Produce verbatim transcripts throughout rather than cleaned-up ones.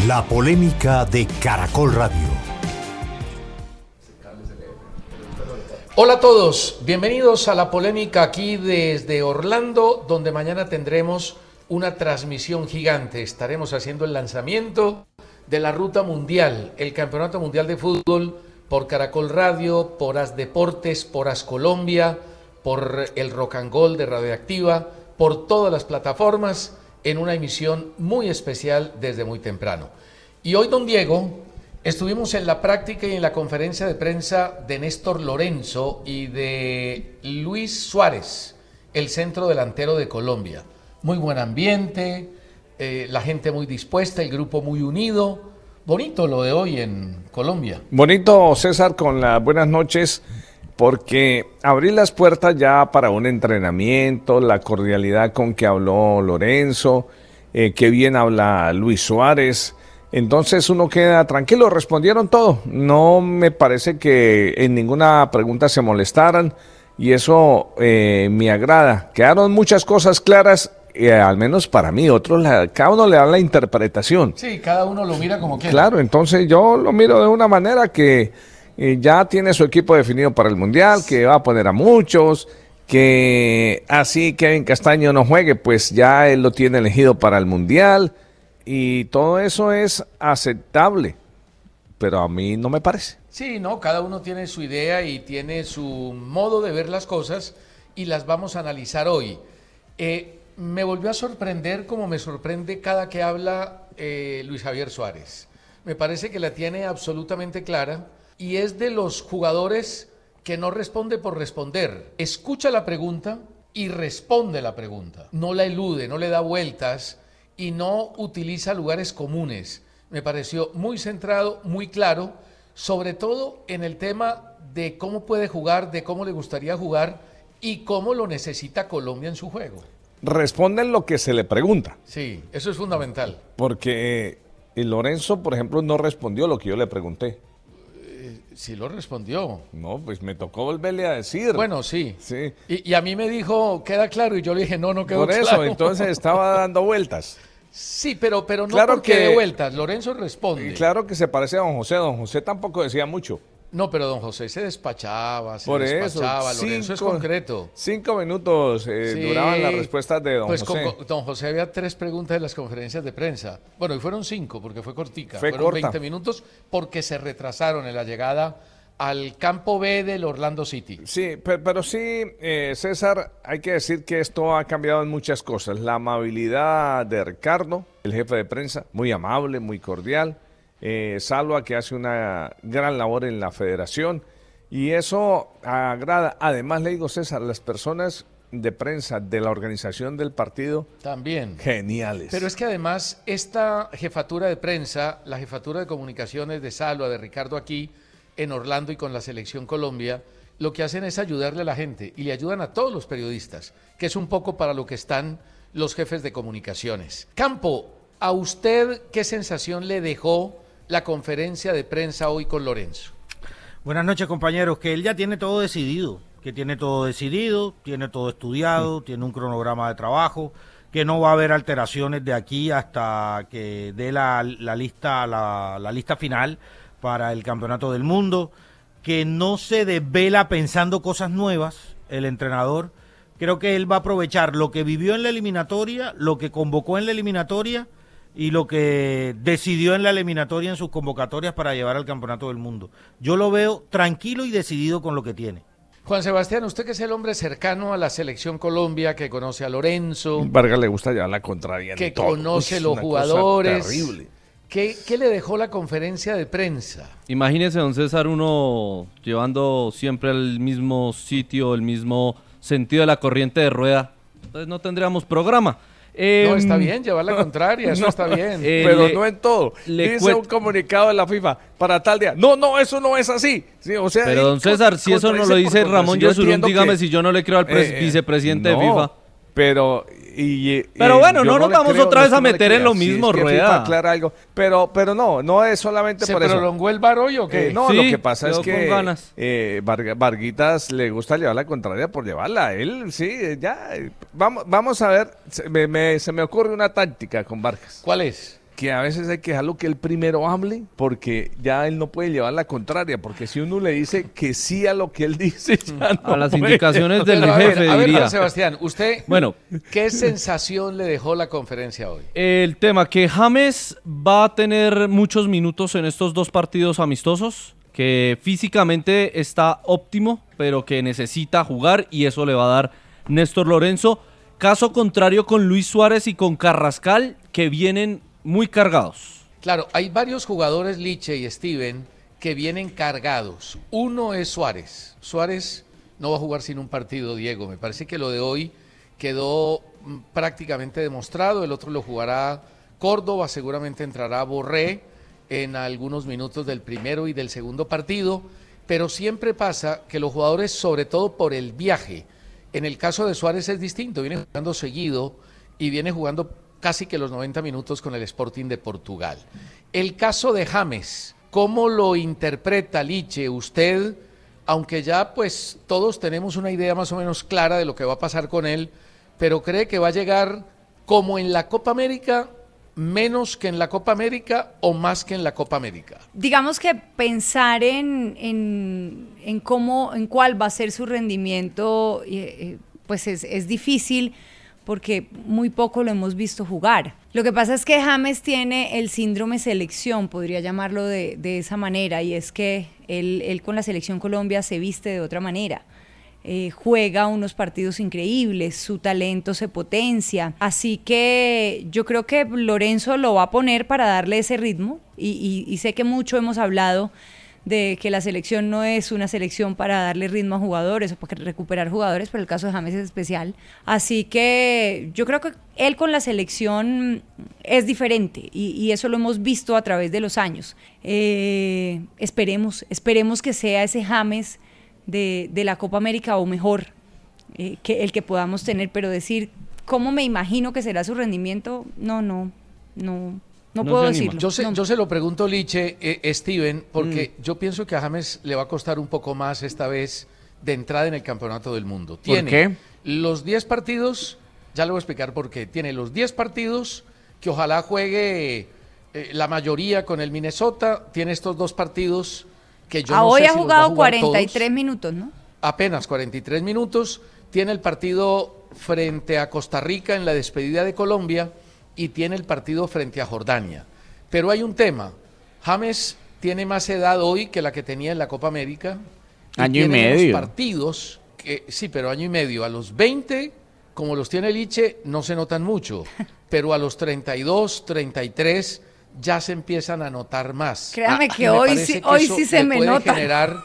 La polémica de Caracol Radio. Hola a todos, bienvenidos a La Polémica aquí desde Orlando, donde mañana tendremos una transmisión gigante. Estaremos haciendo el lanzamiento de la Ruta Mundial, el Campeonato Mundial de Fútbol, por Caracol Radio, por As Deportes, por As Colombia, por el Rock and Gold de Radioactiva, por todas las plataformas, en una emisión muy especial desde muy temprano. Y hoy, don Diego, estuvimos en la práctica y en la conferencia de prensa de Néstor Lorenzo y de Luis Suárez, el centro delantero de Colombia. Muy buen ambiente, eh, la gente muy dispuesta, el grupo muy unido. Bonito lo de hoy en Colombia. Bonito, César, con las buenas noches, porque abrí las puertas ya para un entrenamiento, la cordialidad con que habló Lorenzo, eh, qué bien habla Luis Suárez. Entonces uno queda tranquilo, respondieron todo. No me parece que en ninguna pregunta se molestaran y eso eh, me agrada. Quedaron muchas cosas claras. Eh, al menos para mí, otros, la, cada uno le da la interpretación. Sí, cada uno lo mira como quiera. Claro, entonces yo lo miro de una manera que eh, ya tiene su equipo definido para el Mundial, que va a poner a muchos, que así Kevin Castaño no juegue, pues ya él lo tiene elegido para el Mundial, y todo eso es aceptable, pero a mí no me parece. Sí, no, cada uno tiene su idea y tiene su modo de ver las cosas, y las vamos a analizar hoy. Eh, Me volvió a sorprender como me sorprende cada que habla eh, Luis Javier Suárez. Me parece que la tiene absolutamente clara y es de los jugadores que no responde por responder. Escucha la pregunta y responde la pregunta. No la elude, no le da vueltas y no utiliza lugares comunes. Me pareció muy centrado, muy claro, sobre todo en el tema de cómo puede jugar, de cómo le gustaría jugar y cómo lo necesita Colombia en su juego. Responden lo que se le pregunta. Sí, eso es fundamental. Porque eh, Lorenzo, por ejemplo, no respondió lo que yo le pregunté. Eh, sí lo respondió. No, pues me tocó volverle a decir. Bueno, sí. Sí. Y, y a mí me dijo, queda claro, y yo le dije, no, no quedó Por eso, claro. entonces estaba dando vueltas. Sí, pero, pero no Claro porque que- de vueltas, Lorenzo responde. Claro que se parece a don José. Don José tampoco decía mucho. No, pero don José se despachaba, se Por eso, despachaba, Lorenzo es cinco- concreto. Cinco minutos eh, Sí. duraban las respuestas de don pues José. con- con don José había tres preguntas en las conferencias de prensa. Bueno, y fueron cinco porque fue cortica. Fue fueron corta. veinte minutos porque se retrasaron en la llegada al campo B del Orlando City. Sí, pero, pero sí, eh, César, hay que decir que esto ha cambiado en muchas cosas. La amabilidad de Ricardo, el jefe de prensa, muy amable, muy cordial. Eh, Salva, que hace una gran labor en la federación. Y eso agrada. Además, le digo, César, las personas de prensa de la organización del partido, También. geniales. Pero es que además esta jefatura de prensa, la jefatura de comunicaciones de Salva, de Ricardo aquí en Orlando y con la Selección Colombia, lo que hacen es ayudarle a la gente y le ayudan a todos los periodistas, que es un poco para lo que están los jefes de comunicaciones. Campo, ¿a usted qué sensación le dejó la conferencia de prensa hoy con Lorenzo? Buenas noches, compañeros. Que él ya tiene todo decidido, que tiene todo decidido, tiene todo estudiado, tiene un cronograma de trabajo, que no va a haber alteraciones de aquí hasta que dé la, la lista la, la lista final para el Campeonato del Mundo, que no se desvela pensando cosas nuevas el entrenador. Creo que él va a aprovechar lo que vivió en la eliminatoria, lo que convocó en la eliminatoria y lo que decidió en la eliminatoria en sus convocatorias para llevar al Campeonato del Mundo. Yo lo veo tranquilo y decidido con lo que tiene. Juan Sebastián, usted que es el hombre cercano a la Selección Colombia, que conoce a Lorenzo, Vargas le gusta llevar la contraria en que todo. conoce Uy, es los una cosa jugadores. terrible. ¿Qué, ¿Qué le dejó la conferencia de prensa? Imagínese, don César, uno llevando siempre al mismo sitio, el mismo sentido de la corriente de rueda. Entonces no tendríamos programa. Eh, No, está bien, llevar la contraria, eso No, está bien. eh, Pero le- no en todo. le Dice cuet- un comunicado de la FIFA para tal día. No, no, eso no es así. Sí, o sea, Pero él don César, con- si eso no lo contradice dice por Ramón contradicción. Yo Yesurún, entiendo dígame que- si yo no le creo al pres- eh, eh, vicepresidente no, de FIFA. Pero, y, y- Pero y bueno, yo no nos le vamos creo, otra no vez es que a no le meter en crea. lo Sí, mismo, es que Rueda. FIFA aclara algo. Pero, pero no, no es solamente ¿Se por eso. prolongó el bar hoy o qué? Eh, no, Sí, lo que pasa es quedó con que ganas. eh, Varga- Varguitas le gusta llevar la contraria por llevarla. Él, sí, ya. eh, Vamos, vamos a ver, se me, me- se me ocurre una táctica con Vargas. ¿Cuál es? que a veces hay que dejarlo que él primero hable, porque ya él no puede llevar la contraria, porque si uno le dice que sí a lo que él dice, ya no a las puede. indicaciones del Pero, a jefe, ver, a ver, diría. Juan Sebastián, ¿usted Bueno, qué sensación le dejó la conferencia hoy? el tema que James va a tener muchos minutos en estos dos partidos amistosos, que físicamente está óptimo, pero que necesita jugar y eso le va a dar Néstor Lorenzo. Caso contrario con Luis Suárez y con Carrascal, que vienen muy cargados. Claro, hay varios jugadores, Liche y Steven, que vienen cargados. Uno es Suárez. Suárez no va a jugar sin un partido, Diego. Me parece que lo de hoy quedó mm, prácticamente demostrado. El otro lo jugará Córdoba, seguramente entrará Borré en algunos minutos del primero y del segundo partido. Pero siempre pasa que los jugadores, sobre todo por el viaje, en el caso de Suárez es distinto. Viene jugando seguido y viene jugando casi que los noventa minutos con el Sporting de Portugal. El caso de James, ¿cómo lo interpreta, Liche, usted? Aunque ya pues todos tenemos una idea más o menos clara de lo que va a pasar con él, pero ¿cree que va a llegar como en la Copa América, menos que en la Copa América o más que en la Copa América? Digamos que pensar en, en, en cómo, en cuál va a ser su rendimiento, eh, pues es, es difícil, porque muy poco lo hemos visto jugar. Lo que pasa es que James tiene el síndrome selección, podría llamarlo de, de esa manera, y es que él, él con la selección Colombia se viste de otra manera. Eh, juega unos partidos increíbles, su talento se potencia, así que yo creo que Lorenzo lo va a poner para darle ese ritmo, y, y, y sé que mucho hemos hablado de que la selección no es una selección para darle ritmo a jugadores o para recuperar jugadores, pero el caso de James es especial. Así que yo creo que él con la selección es diferente y, y eso lo hemos visto a través de los años. Eh, esperemos, esperemos que sea ese James de, de la Copa América o mejor eh, que el que podamos tener, pero decir cómo me imagino que será su rendimiento, no, no, no. No, no puedo decirlo. Yo se, no. yo se lo pregunto, Liche, eh, Steven, porque mm. yo pienso que a James le va a costar un poco más esta vez de entrada en el Campeonato del Mundo. Tiene ¿Por qué? Los diez partidos, ya le voy a explicar por qué. Tiene los diez partidos que ojalá juegue eh, la mayoría con el Minnesota. Tiene estos dos partidos que yo ah, no hoy sé ha si jugado los va a jugar cuarenta y tres todos. minutos, ¿no? Apenas cuarenta y tres minutos. Tiene el partido frente a Costa Rica en la despedida de Colombia y tiene el partido frente a Jordania. Pero hay un tema, James tiene más edad hoy que la que tenía en la Copa América. Y año y tiene medio. unos partidos, que, sí, pero año y medio. A los veinte, como los tiene Liche, no se notan mucho, pero a los treinta y dos, treinta y tres ya se empiezan a notar más. Créame Ah, que hoy parece sí, que hoy eso sí se le me puede nota. generar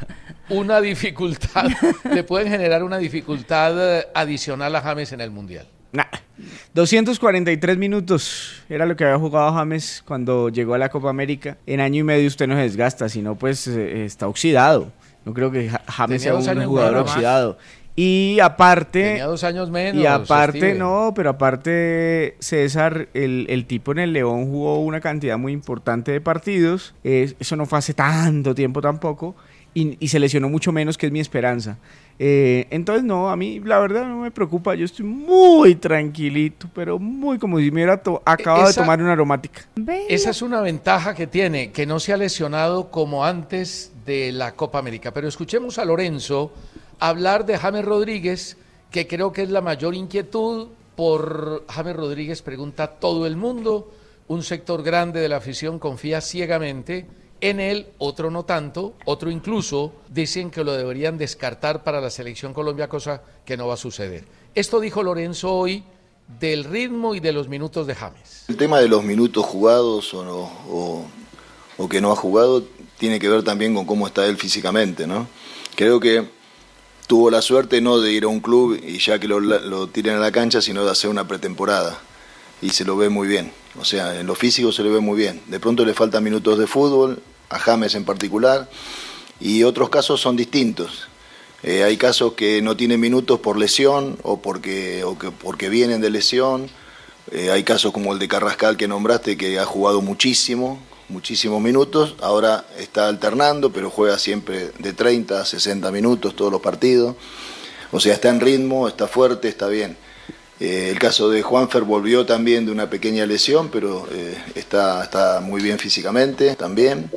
una dificultad, le pueden generar una dificultad adicional a James en el Mundial. Nah. doscientos cuarenta y tres minutos era lo que había jugado James cuando llegó a la Copa América. En año y medio usted no se desgasta, sino pues eh, está oxidado. No creo que James Tenía sea dos un años jugador menos. oxidado. Y aparte... Tenía dos años menos. Y aparte, Steven. no, pero aparte César, el, el tipo en el León jugó una cantidad muy importante de partidos. Eh, eso no fue hace tanto tiempo tampoco. Y, y se lesionó mucho menos, que es mi esperanza. Eh, entonces, no, a mí la verdad no me preocupa. Yo estoy muy tranquilito, pero muy como si me hubiera to- acabado Esa- de tomar una aromática. Esa es una ventaja que tiene, que no se ha lesionado como antes de la Copa América. Pero escuchemos a Lorenzo hablar de James Rodríguez, que creo que es la mayor inquietud. Por James Rodríguez pregunta todo el mundo. Un sector grande de la afición confía ciegamente en él, otro no tanto, otro incluso dicen que lo deberían descartar para la selección Colombia, cosa que no va a suceder. Esto dijo Lorenzo hoy del ritmo y de los minutos de James. El tema de los minutos jugados o, no, o, o que no ha jugado tiene que ver también con cómo está él físicamente, ¿no? Creo que tuvo la suerte no de ir a un club y ya que lo, lo tiren a la cancha, sino de hacer una pretemporada. Y se lo ve muy bien, o sea, en lo físico se lo ve muy bien. De pronto le faltan minutos de fútbol, a James en particular, y otros casos son distintos. Eh, hay casos que no tienen minutos por lesión o porque, o que, porque vienen de lesión. Eh, hay casos como el de Carrascal que nombraste, que ha jugado muchísimo, muchísimos minutos. Ahora está alternando, pero juega siempre de treinta a sesenta minutos todos los partidos. O sea, está en ritmo, está fuerte, está bien. Eh, el caso de Juanfer volvió también de una pequeña lesión, pero eh, está, está muy bien físicamente también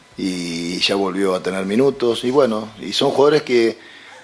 y ya volvió a tener minutos. Y bueno, y son jugadores que,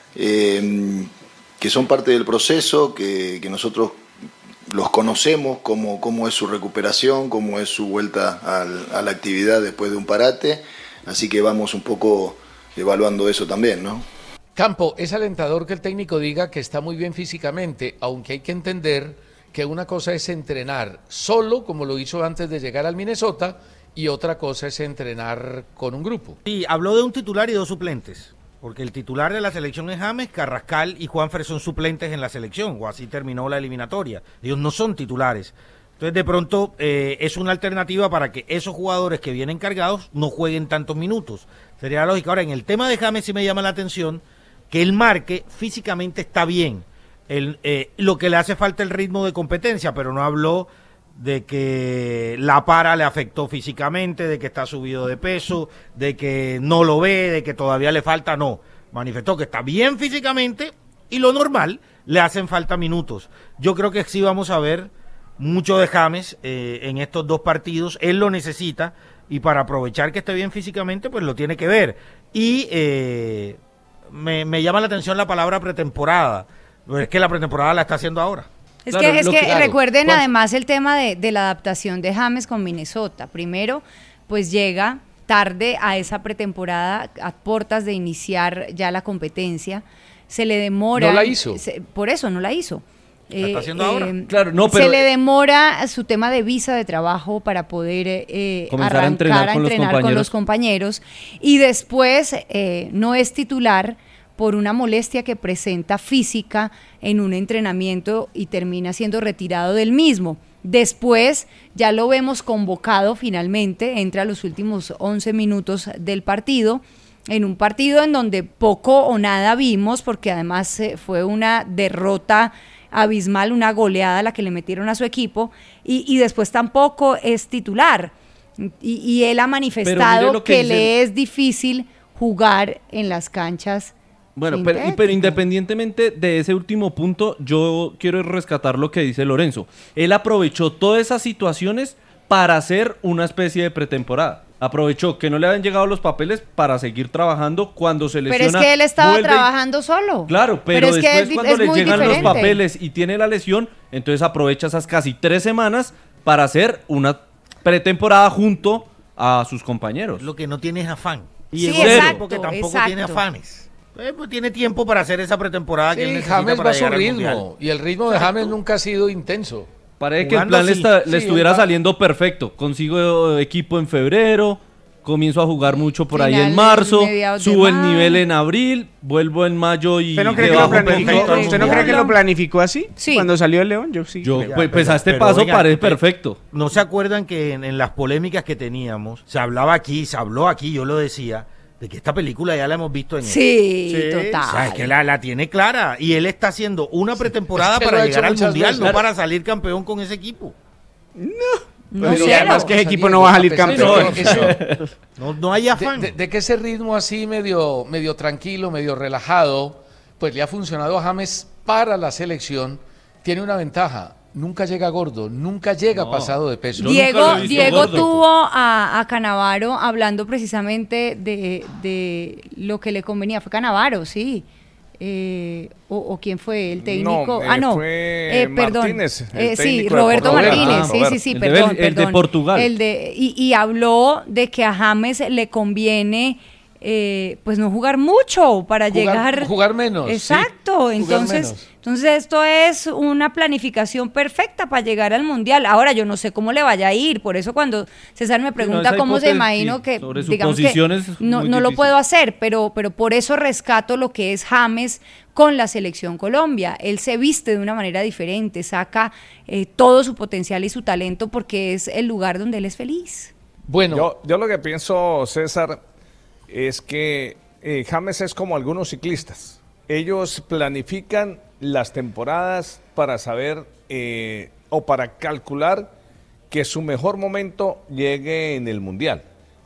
eh, que son parte del proceso, que, que nosotros los conocemos, cómo, cómo es su recuperación, cómo es su vuelta al, a la actividad después de un parate. Así que vamos un poco evaluando eso también, ¿no? Campo, es alentador que el técnico diga que está muy bien físicamente, aunque hay que entender que una cosa es entrenar solo, como lo hizo antes de llegar al Minnesota, y otra cosa es entrenar con un grupo. Sí, habló de un titular y dos suplentes, porque el titular de la selección es James, Carrascal y Juanfer son suplentes en la selección, o así terminó la eliminatoria. Ellos no son titulares. Entonces, de pronto, eh, es una alternativa para que esos jugadores que vienen cargados no jueguen tantos minutos. Sería lógico. Ahora, en el tema de James sí me llama la atención que el marque físicamente está bien. El, eh, lo que le hace falta el ritmo de competencia, pero no habló de que la para le afectó físicamente, de que está subido de peso, de que no lo ve, de que todavía le falta, no. Manifestó que está bien físicamente y lo normal, le hacen falta minutos. Yo creo que sí vamos a ver mucho de James eh, en estos dos partidos. Él lo necesita y para aprovechar que esté bien físicamente, pues lo tiene que ver. Y eh, me, me llama la atención la palabra pretemporada, pero es que la pretemporada la está haciendo ahora. Es Claro, que, es lo que que- claro, recuerden Juan- además el tema de, de la adaptación de James con Minnesota. Primero, pues llega tarde a esa pretemporada, a puertas de iniciar ya la competencia. Se le demora. No la hizo. se- por eso no la hizo. La está haciendo ahora. Claro, no, pero- se le demora su tema de visa de trabajo para poder eh, Comenzar a arrancar entrenar a con los entrenar con compañeros. los compañeros. Y después eh, no es titular por una molestia que presenta física en un entrenamiento y termina siendo retirado del mismo. Después ya lo vemos convocado finalmente, entra a los últimos once minutos del partido, en un partido en donde poco o nada vimos, porque además eh, fue una derrota abismal, una goleada la que le metieron a su equipo, y, y después tampoco es titular. Y, y él ha manifestado lo que que, dice- le es difícil jugar en las canchas. Bueno, pero, y- sintéticas. pero independientemente de ese último punto, yo quiero rescatar lo que dice Lorenzo. Él aprovechó todas esas situaciones para hacer una especie de pretemporada. Aprovechó que no le habían llegado los papeles para seguir trabajando cuando se Pero lesiona. es que él estaba vuelve y- trabajando solo. Claro, pero, es que después es di- cuando es le muy llegan los diferente. papeles y tiene la lesión, entonces aprovecha esas casi tres semanas para hacer una pretemporada junto a sus compañeros. Lo que no tiene es afán. Y Sí, llegó un exacto, equipo que tampoco exacto. tiene afanes. Eh, pues tiene tiempo para hacer esa pretemporada que él Sí, necesita James para va a su llegar al ritmo, Mundial. y el ritmo de James nunca ha sido intenso. Parece que el Jugando plan le, sí. está- le Sí, estuviera él va- saliendo perfecto. Consigo equipo en febrero, comienzo a jugar mucho por ahí en Finales, marzo, mediados de subo el mayo. nivel en abril, vuelvo en mayo y ¿Usted no cree le que lo bajo planificó, perfecto al ¿usted no mundial. cree que lo planificó así? Sí. Cuando salió el León, yo sí. Yo, creo. pues, pues a este Pero, paso oiga, parece pero- perfecto. ¿No se acuerdan que en, en las polémicas que teníamos, se hablaba aquí, se habló aquí, yo lo decía, de que esta película ya la hemos visto en Sí, Sí. total. O sea, es que la, la tiene clara. Y él está haciendo una pretemporada Es que lo para ha llegar hecho al muchas Mundial, veces. no para salir campeón con ese equipo. No Pero sé, además no. que ese equipo no va a salir pesar de campeón. que eso- No, no hay De, afán. de- de que ese ritmo así medio, medio tranquilo, medio relajado, pues le ha funcionado a James para la selección, tiene una ventaja. Nunca llega gordo, nunca llega No. pasado de peso. Yo nunca Diego, lo he visto Diego gordo. tuvo a, a Canavaro hablando precisamente de, de lo que le convenía. Fue Canavaro, sí. Eh, o, o quién fue el técnico. No, ah, eh, no. fue Eh, perdón. Martínez, el Eh, sí, técnico de Roberto Portugal. Martínez. Ah, sí, Roberto. sí, sí, El de perdón, Bel- el de perdón. Portugal. El de, y, y habló de que a James le conviene eh, pues no jugar mucho para Jugar- llegar. jugar menos, sí. Exacto. Jugar Entonces, menos. entonces esto es una planificación perfecta para llegar al Mundial. Ahora yo no sé cómo le vaya a ir, por eso cuando César me pregunta esa cómo se hipótesis, imagino sí, que sobre digamos que suposiciones es no, muy no lo difícil. puedo hacer, pero, pero por eso rescato lo que es James con la selección Colombia. Él se viste de una manera diferente, saca eh, todo su potencial y su talento porque es el lugar donde él es feliz. Bueno, Yo, yo lo que pienso, César, es que eh, James es como algunos ciclistas. Ellos planifican las temporadas para saber eh, o para calcular que su mejor momento llegue en el Mundial.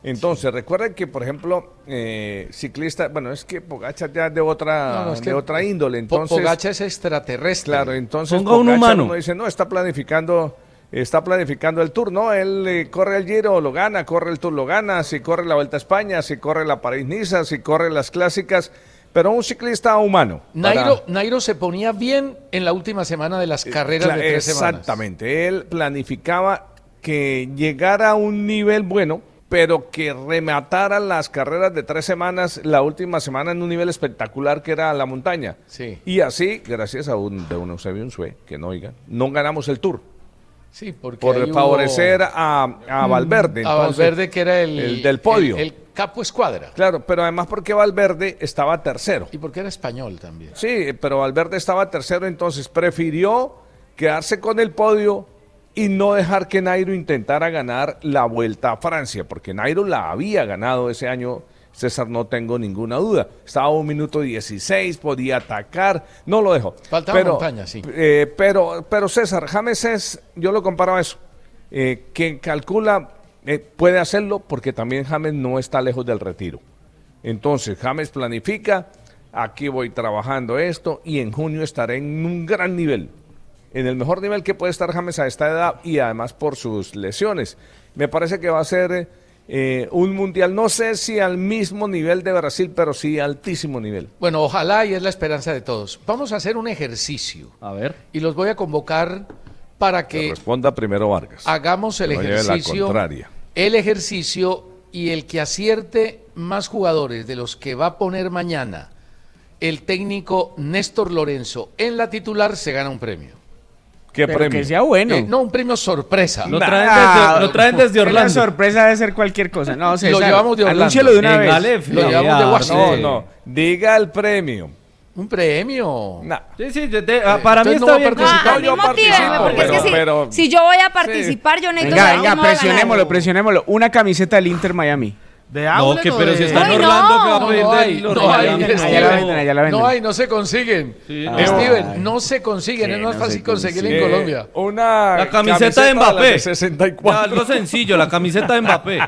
Entonces, recuerden que, por ejemplo, eh, ciclista, bueno, es que Pogacar ya de otra, No, no, es de que otra índole. Entonces, Pogacar es extraterrestre. Claro, entonces Ponga un Pogacar, humano. uno dice, no, está planificando, está planificando el Tour, no, él eh, corre el Giro, lo gana, corre el Tour, lo gana, si corre la Vuelta a España, si corre la París-Niza, si corre las clásicas, pero un ciclista humano. Nairo, para- Nairo se ponía bien en la última semana de las carreras Cla- de tres semanas. Exactamente, él planificaba que llegara a un nivel bueno, pero que rematara las carreras de tres semanas, la última semana en un nivel espectacular que era la montaña. Sí. Y así, gracias a un, de un Eusebio Unzué, que no oigan, no ganamos el Tour. Sí, porque Por ahí hubo- favorecer a, a Valverde. a entonces, Valverde, que era el, el del podio. El, el capo escuadra. Claro, pero además porque Valverde estaba tercero. Y porque era español también. Sí, pero Valverde estaba tercero, entonces prefirió quedarse con el podio y no dejar que Nairo intentara ganar la Vuelta a Francia, porque Nairo la había ganado ese año, César, no tengo ninguna duda. Estaba a un minuto dieciséis, podía atacar, no lo dejó. Faltaba pero, montaña, sí. eh, pero, pero César, James es, yo lo comparo a eso, eh, que calcula, eh, puede hacerlo porque también James no está lejos del retiro. Entonces, James planifica, aquí voy trabajando esto y en junio estaré en un gran nivel. En el mejor nivel que puede estar James a esta edad y además por sus lesiones. Me parece que va a ser eh, un mundial, no sé si al mismo nivel de Brasil, pero sí altísimo nivel. Bueno, ojalá y es la esperanza de todos. Vamos a hacer un ejercicio A ver. y los voy a convocar para Que que responda primero Vargas. hagamos el Que no lleve la ejercicio. contraria. El ejercicio y el que acierte más jugadores de los que va a poner mañana el técnico Néstor Lorenzo en la titular se gana un premio. ¿Qué Pero premio? que sea bueno. Eh, no, un premio sorpresa. Lo Nah. traen desde, lo traen desde La Orlando. sorpresa debe ser cualquier cosa. No, César, Lo llevamos de Orlando. anúncialo de una En vez. Aleph, Lo no, llevamos de ya, Washington. No, no, diga el premio. Un premio. Nah. Sí, sí, de- de- ah, para mí entonces no está va a bien. No, participar. a mí yo motíveme, participo, porque es pero- que si, pero- si yo voy a participar, yo necesito Venga, saber venga, cómo va a ganar. presionémoslo, presionémoslo. Una camiseta del Inter Miami. De No, outlet que o pero de- si está en Uy, Orlando, no. que va a No, pedir no de hay, los no hay, regalos. Steven. Allá la venden, allá la venden. No hay, no se consiguen. Sí, no. Steven, Ay. no se consiguen, es Que más no fácil se conseguirla en Eh, Colombia. Una La camiseta de las Mbappé. sesenta y Ya, cuatro. algo sencillo, la camiseta de Mbappé.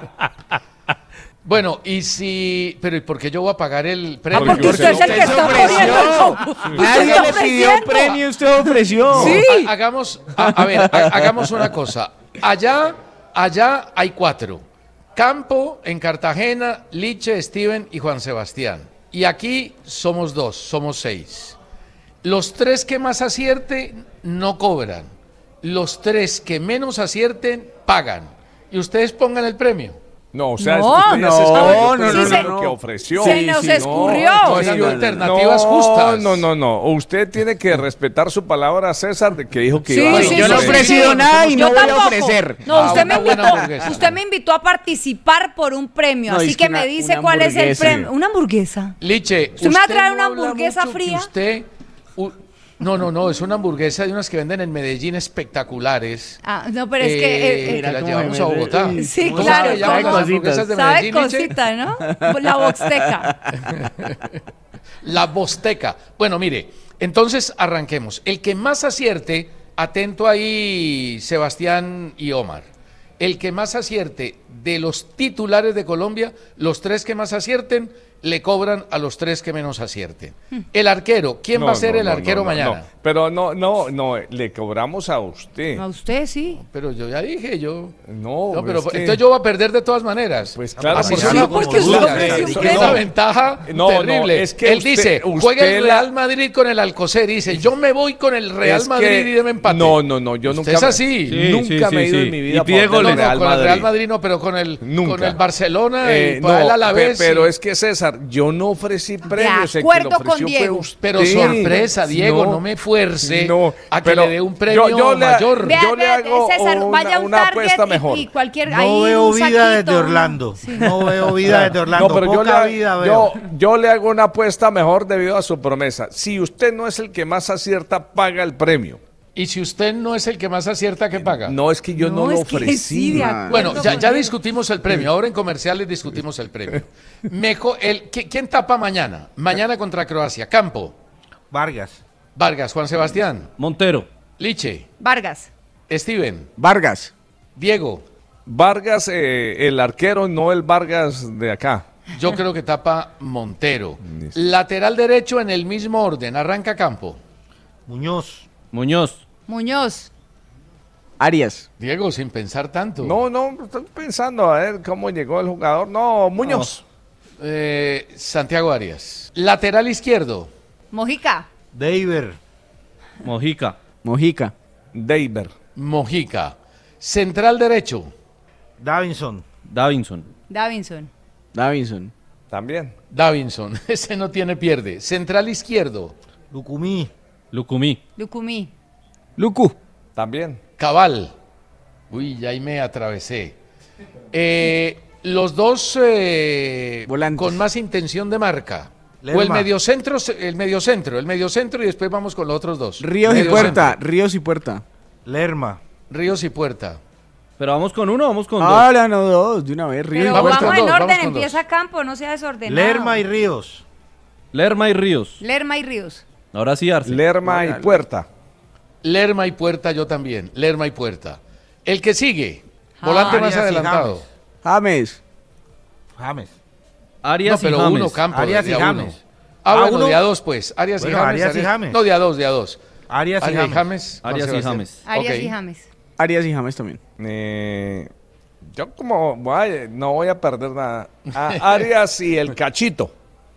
Bueno, y si... Pero ¿y por qué yo voy a pagar el Ah, premio? porque usted es el que Usted está ofreció. poniendo el concurso. Nadie está le pidió ofreciendo. premio, usted ofreció. Sí. Ha- hagamos, a, a ver, ha- hagamos una cosa. Allá, allá hay cuatro. Campo, en Cartagena, Liche, Steven y Juan Sebastián. Y aquí somos dos, somos seis. Los tres que más acierten no cobran. Los tres que menos acierten pagan. Y ustedes pongan el premio. No, o sea, No, usted ya se no, escabelló no, con no, lo no, que no. ofreció. Se nos escurrió. Estoy dando no, alternativas no, justas. No, no, no. Usted tiene que respetar su palabra, César, de que dijo que Sí, iba a sí, yo sí, no he sí, ofrecido sí. nada y Yo no voy a tampoco. ofrecer. No, Ah, usted, una me buena invitó, hamburguesa. usted me invitó a participar por un premio, No, así es que, que me una- dice una cuál es el hamburguesa. premio. Una hamburguesa. Liche, ¿Usted me va a traer no una habla hamburguesa mucho que fría? Usted, u- no, no, no, es una hamburguesa de unas que venden en Medellín espectaculares. Ah, no, pero es eh, que... eh, que eh, las cómo llevamos me a mete- Bogotá. Uy, Sí, ¿Cómo claro, se llaman ¿cómo? las hamburguesas de ¿Sabe Medellín, Liche? cosita, no? La boxteca. La Bosteca. Bueno, mire, entonces arranquemos. El que más acierte, atento ahí, Sebastián y Omar. El que más acierte de los titulares de Colombia, los tres que más acierten, le cobran a los tres que menos acierten. El arquero, ¿quién No, va a ser no, el no, arquero no, no, mañana? no. Pero no, no, no, le cobramos a usted. A usted sí. Pero yo ya dije, yo... No, No, pero es que- entonces yo voy a perder de todas maneras. Pues claro, Así porque suena no, como porque usted duda. ofreció Es premio. una ventaja No, no, terrible. es que Él usted- dice, usted juega el la- Real Madrid con el Alcocer. Y dice, yo me voy con el Real Es Madrid que- y deme empate. No, no, no, yo Usted nunca es me- así. Sí, nunca sí, me he sí, ido sí. en mi Y vida pide por No, el no, Real con el Madrid. Real Madrid no, pero con el, Nunca. con el Barcelona Eh, y para no, el Alavés. pe- pero sí. es que César, yo no ofrecí premios. el que acuerdo lo con ofreció fue Diego. usted. Pero sorpresa, Diego, no, me fuerce no, a que pero le dé un premio yo- yo le- mayor. Vea, Yo le vea, hago César, una- vaya a un una apuesta Target mejor. y, y cualquier... No ahí veo un vida saquito. desde Orlando. Sí. No veo vida desde Orlando. No, pero yo Poca le, vida yo, veo. yo le hago una apuesta mejor debido a su promesa. Si usted no es el que más acierta, paga el premio. Y si usted no es el que más acierta, ¿qué paga? No, es que yo no, No, lo es que ofrecí. sí, de acuerdo. Bueno, ya, con ya Diego. discutimos el premio. Ahora en comerciales discutimos el premio. Mejor, el, ¿qui- ¿Quién tapa mañana? Mañana contra Croacia. Campo, Vargas. Vargas, Juan Sebastián, Montero. Liche, Vargas. Steven, Vargas. Diego, Vargas, eh, el arquero, no el Vargas de acá. Yo creo que tapa Montero. Lateral derecho en el mismo orden. Arranca Campo. Muñoz. Muñoz. Muñoz. Arias. Diego, sin pensar tanto. No, no, estoy pensando a ver cómo llegó el jugador. No, Muñoz. No. Eh, Santiago Arias. Lateral izquierdo. Mojica. Deiber. Mojica. Mojica. Deiber. Mojica. Central derecho. Davinson. Davinson. Davinson. Davinson. También. Davinson. Ese no tiene pierde. Central izquierdo. Lucumí. Lucumí. Lucumí. Lucu. También. Cabal. Uy, ya ahí me atravesé. Eh, los dos eh, Volantes. con más intención de marca. Lerma. O el mediocentro, el mediocentro, el mediocentro y después vamos con los otros dos. Ríos y Mediocentro. Puerta. Ríos y Puerta. Lerma. Ríos y Puerta. Pero vamos con uno, vamos con dos. Ahora no, dos, de una vez. Ríos Pero y Vamos vamos, con Puerta. en dos, orden, vamos con empieza dos. Campo, no sea desordenado. Lerma y Ríos. Lerma y Ríos. Lerma y Ríos. Ahora sí, Arce. Lerma y Puerta. Lerma y Puerta, yo también. Lerma y Puerta. El que sigue, volante Ah. más Arias y adelantado. James. James. Arias No, pero y James. uno, Campo, Arias de y a James. uno. Ah, Ah, bueno, uno. de a dos, pues. Arias Bueno, y James. Arias y James. No, de a dos, de a dos. Arias y Arias y James. James. Juan Arias y Sebastián. James. Arias Ok. y James. Arias y James también. Eh, yo como voy a- no voy a perder nada. A Arias y el Cachito.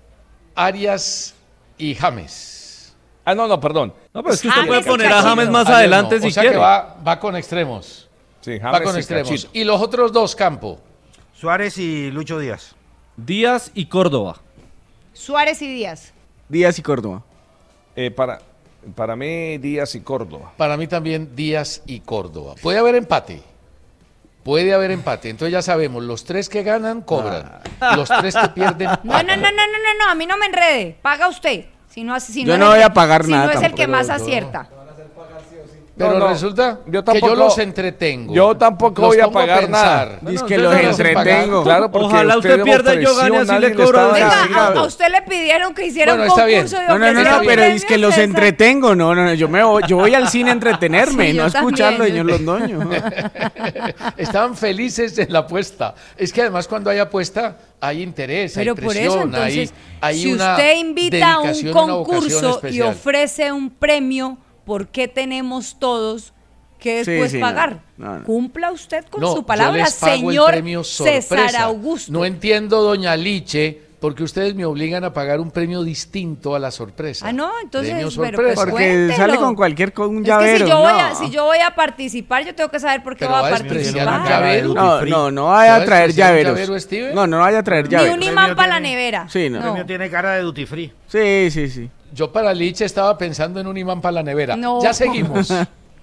Arias y James. Ah, no, no, perdón. No, pero es que usted James puede y poner a Cachito. James más Arias adelante no. si o sea quiere. que va, va con extremos. Sí, Va James con y extremos. Cachito. Y los otros dos, Campo. Suárez y Lucho Díaz. Díaz y Córdoba. Suárez y Díaz. Díaz y Córdoba. Eh, para, para mí, Díaz y Córdoba. Para mí también Díaz y Córdoba. Puede haber empate. Puede haber empate. Entonces ya sabemos, los tres que ganan cobran. Los tres que pierden No, no, no, no, no, no, no, a mí no me enrede. Paga usted. Si no, hace- si Yo es no el voy que- a pagar si nada no es el tampoco. que más Pero yo- acierta. Pero No, no, resulta yo que tampoco- yo los entretengo. yo tampoco Los voy a pongo pagar nada. pensar. Dice no, que yo los no los entretengo. Claro, porque Ojalá usted pierda y yo gane, así nadie le cobro estaba de- Oiga, diciendo. a, a usted le pidieron que hiciera Bueno, un está bien. concurso de No, no, no, ofrecer no, pero premios, es que los César. entretengo. No, no, no, yo me voy, yo voy al cine a entretenerme, Sí, no yo a escucharlo, también, señor yo- Londoño. Estaban felices en la apuesta. Es que además cuando hay apuesta hay interés, Pero hay por presión, eso, entonces, hay, hay si una usted invita a un dedicación, una vocación concurso y especial. ofrece un premio, ¿por qué tenemos todos que Sí, después sí, no, pagar? no, no. Cumpla usted con No, su palabra, yo les pago señor el premio sorpresa. César Augusto. No entiendo, doña Liche, porque ustedes me obligan a pagar un premio distinto a la sorpresa. Ah, no, entonces, Premio pero sorpresa. pues, Porque cuéntelo. sale con cualquier con un Es llavero. que si yo, voy a, no. si yo voy a participar, yo tengo que saber por qué Pero voy va a a despreciar participar. un llavero. No, no, no vaya ¿Se va a a traer despreciar un llaveros. llavero, Steven? No, no vaya a traer Ni llaveros. un El imán premio para la tiene- nevera. Sí, no. El premio tiene cara de duty free. Sí, sí, sí. Yo para Liche estaba pensando en un imán para la nevera. No. Ya seguimos.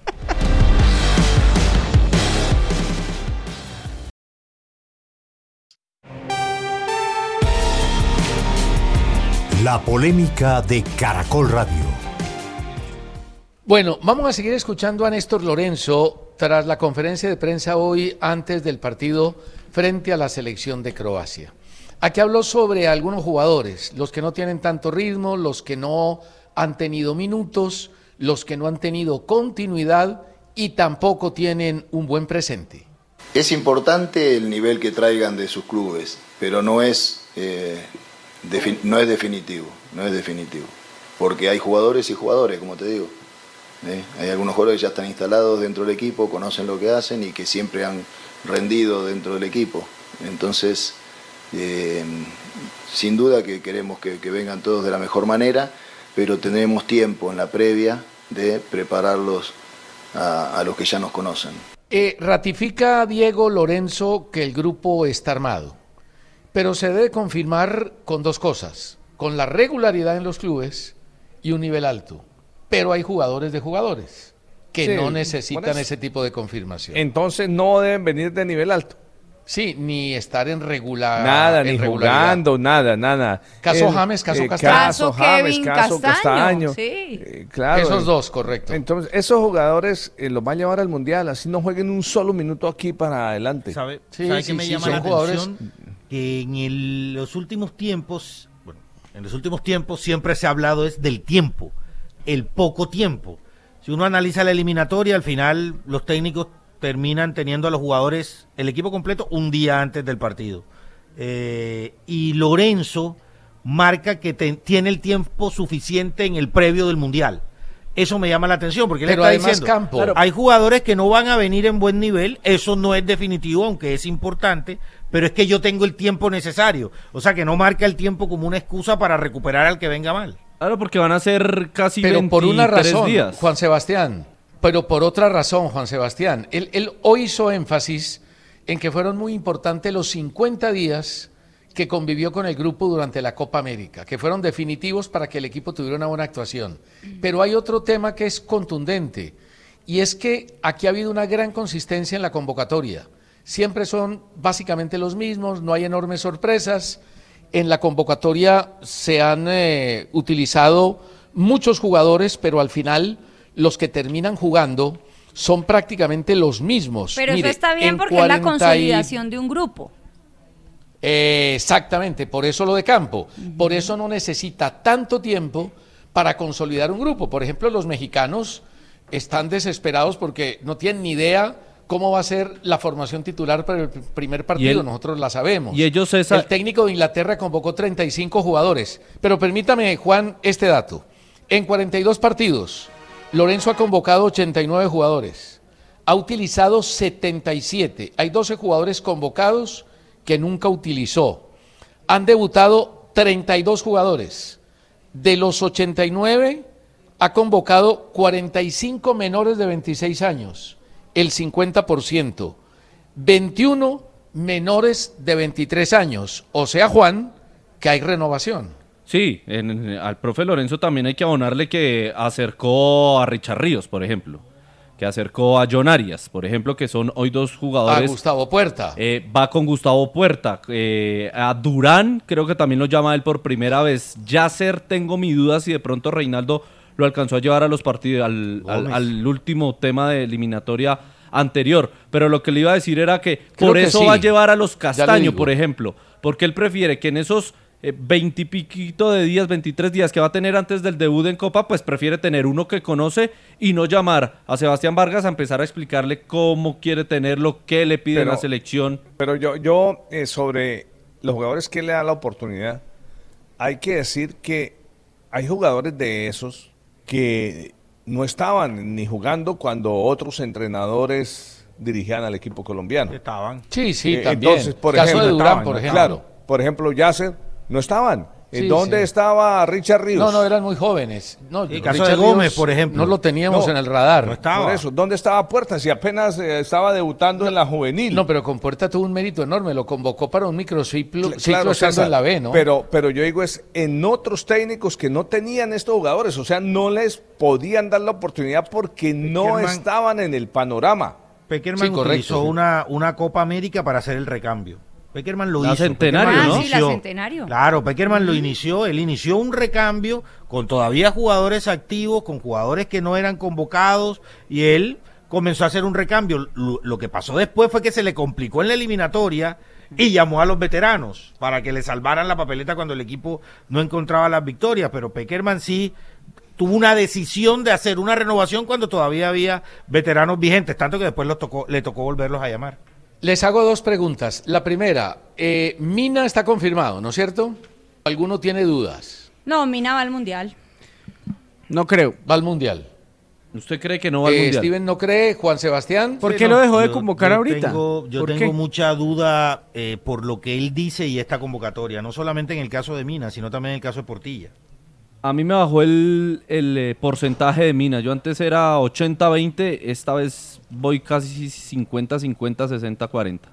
La polémica de Caracol Radio. Bueno, vamos a seguir escuchando a Néstor Lorenzo tras la conferencia de prensa hoy antes del partido frente a la selección de Croacia. Aquí habló sobre algunos jugadores, los que no tienen tanto ritmo, los que no han tenido minutos, los que no han tenido continuidad y tampoco tienen un buen presente. Es importante el nivel que traigan de sus clubes, pero no es, eh, defi- no es definitivo, no es definitivo. Porque hay jugadores y jugadores, como te digo. ¿eh? Hay algunos jugadores que ya están instalados dentro del equipo, conocen lo que hacen y que siempre han rendido dentro del equipo. Entonces, eh, sin duda que queremos que, que vengan todos de la mejor manera, pero tenemos tiempo en la previa de prepararlos a, a los que ya nos conocen. Eh, ratifica Diego Lorenzo que el grupo está armado, pero se debe confirmar con dos cosas, con la regularidad en los clubes y un nivel alto. Pero hay jugadores de jugadores que Sí, no por necesitan eso. ese tipo de confirmación. Entonces no deben venir de nivel alto. Sí, ni estar en regular. Nada, en ni regularidad. jugando, nada, nada. Caso James, caso Castaño. Caso Kevin caso Castaño, sí. Eh, claro. Esos dos, correcto. Entonces, esos jugadores eh, los van a llevar al Mundial, así no jueguen un solo minuto aquí para adelante. ¿Sabe, Sí, ¿sabe sí, qué me sí, llama son la jugadores- atención? Que en el- los últimos tiempos, bueno, en los últimos tiempos siempre se ha hablado es del tiempo, el poco tiempo. Si uno analiza la eliminatoria, al final los técnicos terminan teniendo a los jugadores, el equipo completo, un día antes del partido. Eh, y Lorenzo marca que te, tiene el tiempo suficiente en el previo del Mundial. Eso me llama la atención, porque él Pero está además, diciendo, Campo, claro, hay jugadores que no van a venir en buen nivel, eso no es definitivo, aunque es importante, pero es que yo tengo el tiempo necesario, o sea que no marca el tiempo como una excusa para recuperar al que venga mal. Claro, porque van a ser casi pero veintitrés por una razón, días. Juan Sebastián, pero por otra razón, Juan Sebastián, él, él hoy hizo énfasis en que fueron muy importantes los cincuenta días que convivió con el grupo durante la Copa América, que fueron definitivos para que el equipo tuviera una buena actuación. Pero hay otro tema que es contundente, y es que aquí ha habido una gran consistencia en la convocatoria. Siempre son básicamente los mismos, no hay enormes sorpresas. En la convocatoria se han eh, utilizado muchos jugadores, pero al final los que terminan jugando son prácticamente los mismos. Pero Mire, eso está bien porque cuarenta es la consolidación y... de un grupo. Eh, exactamente, por eso lo de Campo. Uh-huh. Por eso no necesita tanto tiempo para consolidar un grupo. Por ejemplo, los mexicanos están desesperados porque no tienen ni idea cómo va a ser la formación titular para el primer partido. Él, Nosotros la sabemos. Y ellos esa... El técnico de Inglaterra convocó treinta y cinco jugadores. Pero permítame, Juan, este dato. En cuarenta y dos partidos, Lorenzo ha convocado ochenta y nueve jugadores. Ha utilizado setenta y siete. Hay doce jugadores convocados que nunca utilizó. Han debutado treinta y dos jugadores. De los ochenta y nueve, ha convocado cuarenta y cinco menores de veintiséis años, el cincuenta por ciento. veintiuno menores de veintitrés años. O sea, Juan, que hay renovación. Sí, en, en, al profe Lorenzo también hay que abonarle que acercó a Richard Ríos, por ejemplo. Que acercó a John Arias, por ejemplo, que son hoy dos jugadores. A Gustavo Puerta. Eh, va con Gustavo Puerta. Eh, a Durán, creo que también lo llama él por primera vez. Yasser, tengo mi duda si de pronto Reinaldo lo alcanzó a llevar a los partidos, al, al, al último tema de eliminatoria anterior. Pero lo que le iba a decir era que creo por que eso sí. Va a llevar a los Castaño, por ejemplo. Porque él prefiere que en esos veintipiquito de días, veintitrés días que va a tener antes del debut en Copa, pues prefiere tener uno que conoce y no llamar a Sebastián Vargas a empezar a explicarle cómo quiere tenerlo, qué le pide pero, la selección. Pero yo, yo eh, sobre los jugadores que le dan la oportunidad, hay que decir que hay jugadores de esos que no estaban ni jugando cuando otros entrenadores dirigían al equipo colombiano. Estaban. Sí, sí, eh, también. Entonces, por Caso ejemplo, de Durán, estaban, por ejemplo. Claro, por ejemplo, Yasser. No estaban. ¿En sí, dónde sí. estaba Richard Ríos? No, no, eran muy jóvenes. No, el caso de Gómez, Ríos, por ejemplo. No lo teníamos no, en el radar. No estaba. Por eso, ¿dónde estaba Puerta? Si apenas eh, estaba debutando no, en la juvenil. No, pero con Puerta tuvo un mérito enorme. Lo convocó para un microciclo claro, estando en la B, ¿no? Pero, pero yo digo, es en otros técnicos que no tenían estos jugadores. O sea, no les podían dar la oportunidad porque no Peckerman, estaban en el panorama. Peckerman sí, utilizó una, una Copa América para hacer el recambio. Peckerman lo la hizo. Centenario, ah, ¿no? Sí, la Centenario. Claro, Peckerman lo inició, él inició un recambio con todavía jugadores activos, con jugadores que no eran convocados, y él comenzó a hacer un recambio. Lo, lo que pasó después fue que se le complicó en la eliminatoria y llamó a los veteranos para que le salvaran la papeleta cuando el equipo no encontraba las victorias, pero Peckerman sí tuvo una decisión de hacer una renovación cuando todavía había veteranos vigentes, tanto que después los tocó, le tocó volverlos a llamar. Les hago dos preguntas. La primera, eh, Mina está confirmado, ¿no es cierto? ¿Alguno tiene dudas? No, Mina va al Mundial. No creo. Va al Mundial. ¿Usted cree que no va al eh, Mundial? Steven no cree, Juan Sebastián. ¿Por sí, qué no, lo dejó de yo, convocar yo ahorita? Tengo, yo tengo qué? mucha duda eh, por lo que él dice y esta convocatoria, no solamente en el caso de Mina, sino también en el caso de Portilla. A mí me bajó el, el eh, porcentaje de Mina. Yo antes era ochenta veinte, esta vez voy casi cincuenta cincuenta, sesenta cuarenta.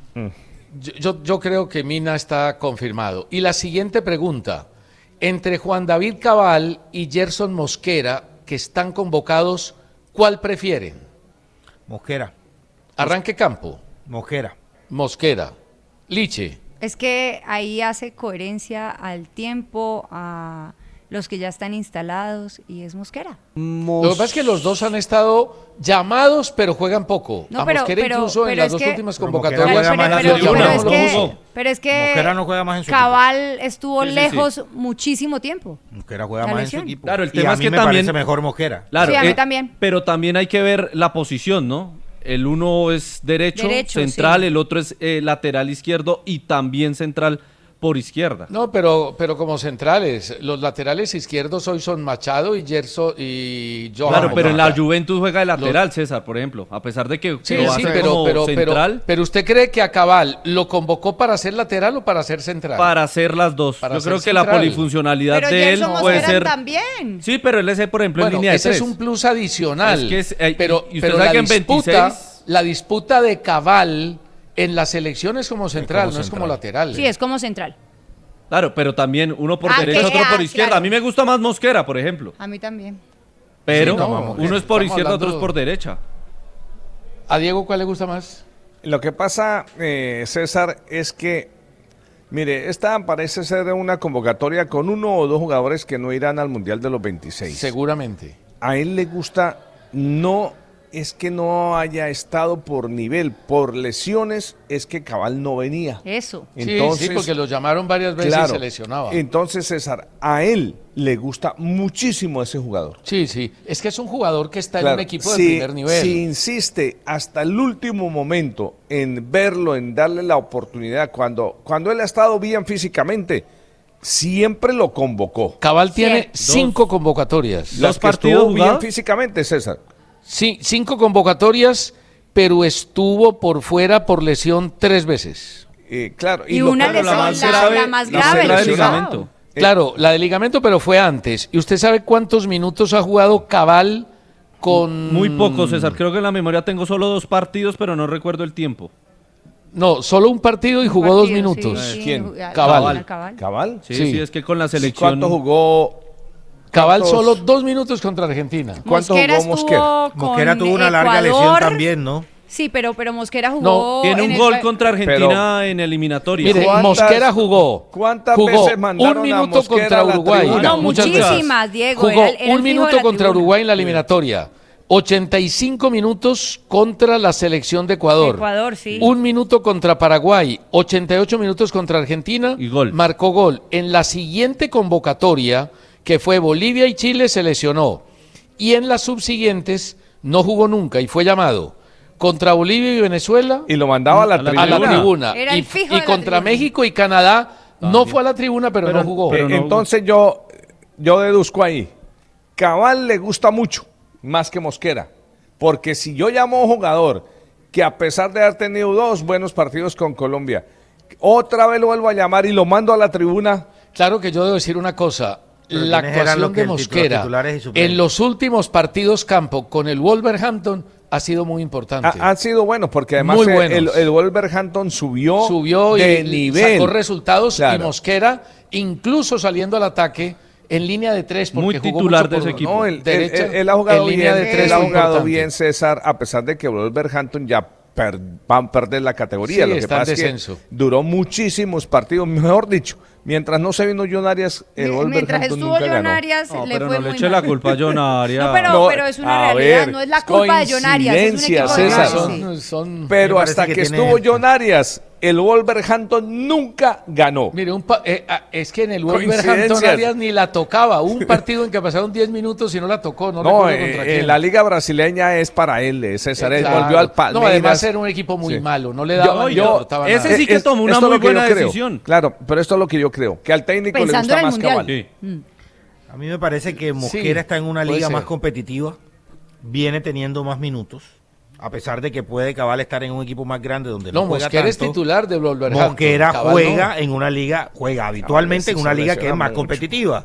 Yo, yo, yo creo que Mina está confirmado. Y la siguiente pregunta, entre Juan David Cabal y Gerson Mosquera, que están convocados, ¿cuál prefieren? Mosquera. Arranque campo. Mosquera. Mosquera. Liche. Es que ahí hace coherencia al tiempo, a los que ya están instalados, y es Mosquera. Mos... Lo que pasa es que los dos han estado llamados, pero juegan poco. No, a pero, Mosquera pero, incluso pero en las es dos que... últimas pero convocatorias. Pero, pero, pero, pero, pero, es que, pero es que Mosquera no juega más en su Cabal equipo. estuvo sí, sí, lesión sí. muchísimo tiempo. Mosquera juega La más lesión. en su equipo. Claro, el y tema a es mí que me también parece mejor Mosquera. Claro, sí, a mí eh, también. Pero también hay que ver la posición, ¿no? El uno es derecho, Derecho, central, sí. el otro es eh, lateral izquierdo y también central por izquierda. No, pero, pero como centrales, los laterales izquierdos hoy son Machado y Gerson y Johan. Claro, pero en la Mota. Juventus juega de lateral, César, por ejemplo, a pesar de que Sí, lo sí, hace pero, como pero, pero, central, pero usted cree que a Cabal lo convocó para ser lateral o para ser central? para hacer las dos. Para Yo ser creo que la central. polifuncionalidad Pero de él Gerson puede Mosquera ser... también. Sí, pero él es, por ejemplo, Bueno, en línea de ese tres. es un plus adicional. Es que es- eh, pero y- y usted pero sabe la que en disputa, veintiséis la disputa de Cabal en la selección es como central, como no es como central. lateral. Sí, es como central. Claro, pero también uno por Ah, derecha, que- otro por ah, izquierda. claro. A mí me gusta más Mosquera, por ejemplo. A mí también. Pero Sí, no, uno Mosquera, es por estamos izquierda, otro es hablando- por derecha. ¿A Diego cuál le gusta más? Lo que pasa, eh, César, es que, mire, esta parece ser una convocatoria con uno o dos jugadores que no irán al Mundial de los veintiséis. Seguramente. A él le gusta, no es que no haya estado por nivel, por lesiones, es que Cabal no venía. Eso. Entonces, sí, sí, porque lo llamaron varias veces claro, y se lesionaba. Entonces, César, a él le gusta muchísimo ese jugador. Sí, sí. Es que es un jugador que está en Claro, un equipo de si- primer nivel. Si insiste hasta el último momento en verlo, en darle la oportunidad, cuando, cuando él ha estado bien físicamente, siempre lo convocó. Cabal tiene Cierto. cinco convocatorias. Dos Las que partidos estuvo bien jugados. físicamente, César. Sí, cinco convocatorias, pero estuvo por fuera por lesión tres veces. Eh, claro, Y lo una claro, lesión, más la- grave- la más la grave, selección- la del lesionado. ligamento. Claro, la de ligamento, pero fue antes. ¿Y usted sabe cuántos minutos ha jugado Cabal con...? Muy poco, César. Creo que en la memoria tengo solo dos partidos, pero no recuerdo el tiempo. No, solo un partido y jugó dos Partido, minutos. sí, sí, ¿Quién? jugar- Cabal. Cabal. ¿Cabal? Sí, Sí. sí, es que con la ¿Y selección... ¿Cuánto jugó? Cabal ¿Cuántos- solo dos minutos contra Argentina. ¿Cuánto Mosquera jugó Mosquera? estuvo con Mosquera tuvo una larga Ecuador. lesión también, ¿no? Sí, pero, pero Mosquera jugó. No, Tiene en un el- gol contra Argentina Pero- en eliminatoria. Mire, ¿Cuántas- Mosquera jugó. cuántas jugó veces mandaron un a minuto Mosquera contra a la Uruguay. tribuna? No, muchas muchísimas, veces. Diego, Jugó era el- era el un fijo minuto de la contra tribuna. Uruguay en la eliminatoria. ochenta y cinco minutos contra la selección de Ecuador. Ecuador, sí. Un minuto contra Paraguay. ochenta y ocho minutos contra Argentina. Y gol. Marcó gol. En la siguiente convocatoria, que fue Bolivia y Chile, se lesionó. Y en las subsiguientes no jugó nunca y fue llamado. Contra Bolivia y Venezuela Y lo mandaba a la A la a tribuna. la tribuna. Era el Y, fijo y de la contra tribuna. México y Canadá no fue a la tribuna, pero, Pero- no jugó. pero Eh, no- Entonces yo, yo deduzco ahí. Cabal le gusta mucho, más que Mosquera. Porque si yo llamo a un jugador que a pesar de haber tenido dos buenos partidos con Colombia, otra vez lo vuelvo a llamar y lo mando a la tribuna, Claro que yo debo decir una cosa. Pero La ¿quiénes eran actuación los que de el titu- los Mosquera titulares y suplentes? en los últimos partidos campo con el Wolverhampton ha sido muy importante. ha- han sido buenos, porque además Muy el- buenos. el, el Wolverhampton subió, Subió de y nivel. sacó resultados y Claro. Mosquera, incluso saliendo al ataque en línea de tres, porque Muy jugó titular mucho de por ese equipo. No, él, él- derecha, él- él ha jugado en bien, línea de tres él ha fue jugado importante. bien, César, a pesar de que Wolverhampton ya per- van a perder la categoría. Sí, Lo que está en pasa es que descenso. duró muchísimos partidos, mejor dicho, mientras no se vino John Arias, el Mientras Wolverhampton estuvo nunca John ganó. Arias, No, le pero fue no le muy eche mal. la culpa a John Arias. No, pero, No, pero es una a realidad, ver, no es la culpa de John Arias, es un coincidencia, equipo de César. Arias, Son- sí. son- Pero Me parece hasta que que, tiene- estuvo John Arias, el Wolverhampton nunca ganó. Mire, un pa- eh, ah, es que en el Wolverhampton Coincidencias. Arias ni la tocaba. Hubo un partido en que pasaron diez minutos y no la tocó. No, No, recuerdo eh, contra eh, quién. la liga brasileña es para él, eh, César. Él Claro. volvió al Palmeiras. No, además era un equipo muy Sí. malo. No le daba Yo- ni yo- le aportaba ese nada. sí que Es- tomó una esto es muy lo que yo buena creo. decisión. Claro, pero esto es lo que yo creo, que al técnico Pensando le en el gusta más Mundial. Cabal. A mí me parece que Mosquera Sí, está en una puede liga ser. más competitiva, viene teniendo más minutos, a pesar de que puede Cabal estar en un equipo más grande donde no, No, juega Mosquera es tanto. titular de Wolverhampton. Mosquera Cabal juega no. en una liga, juega habitualmente A veces en una se liga que es lesiona más mucho. competitiva.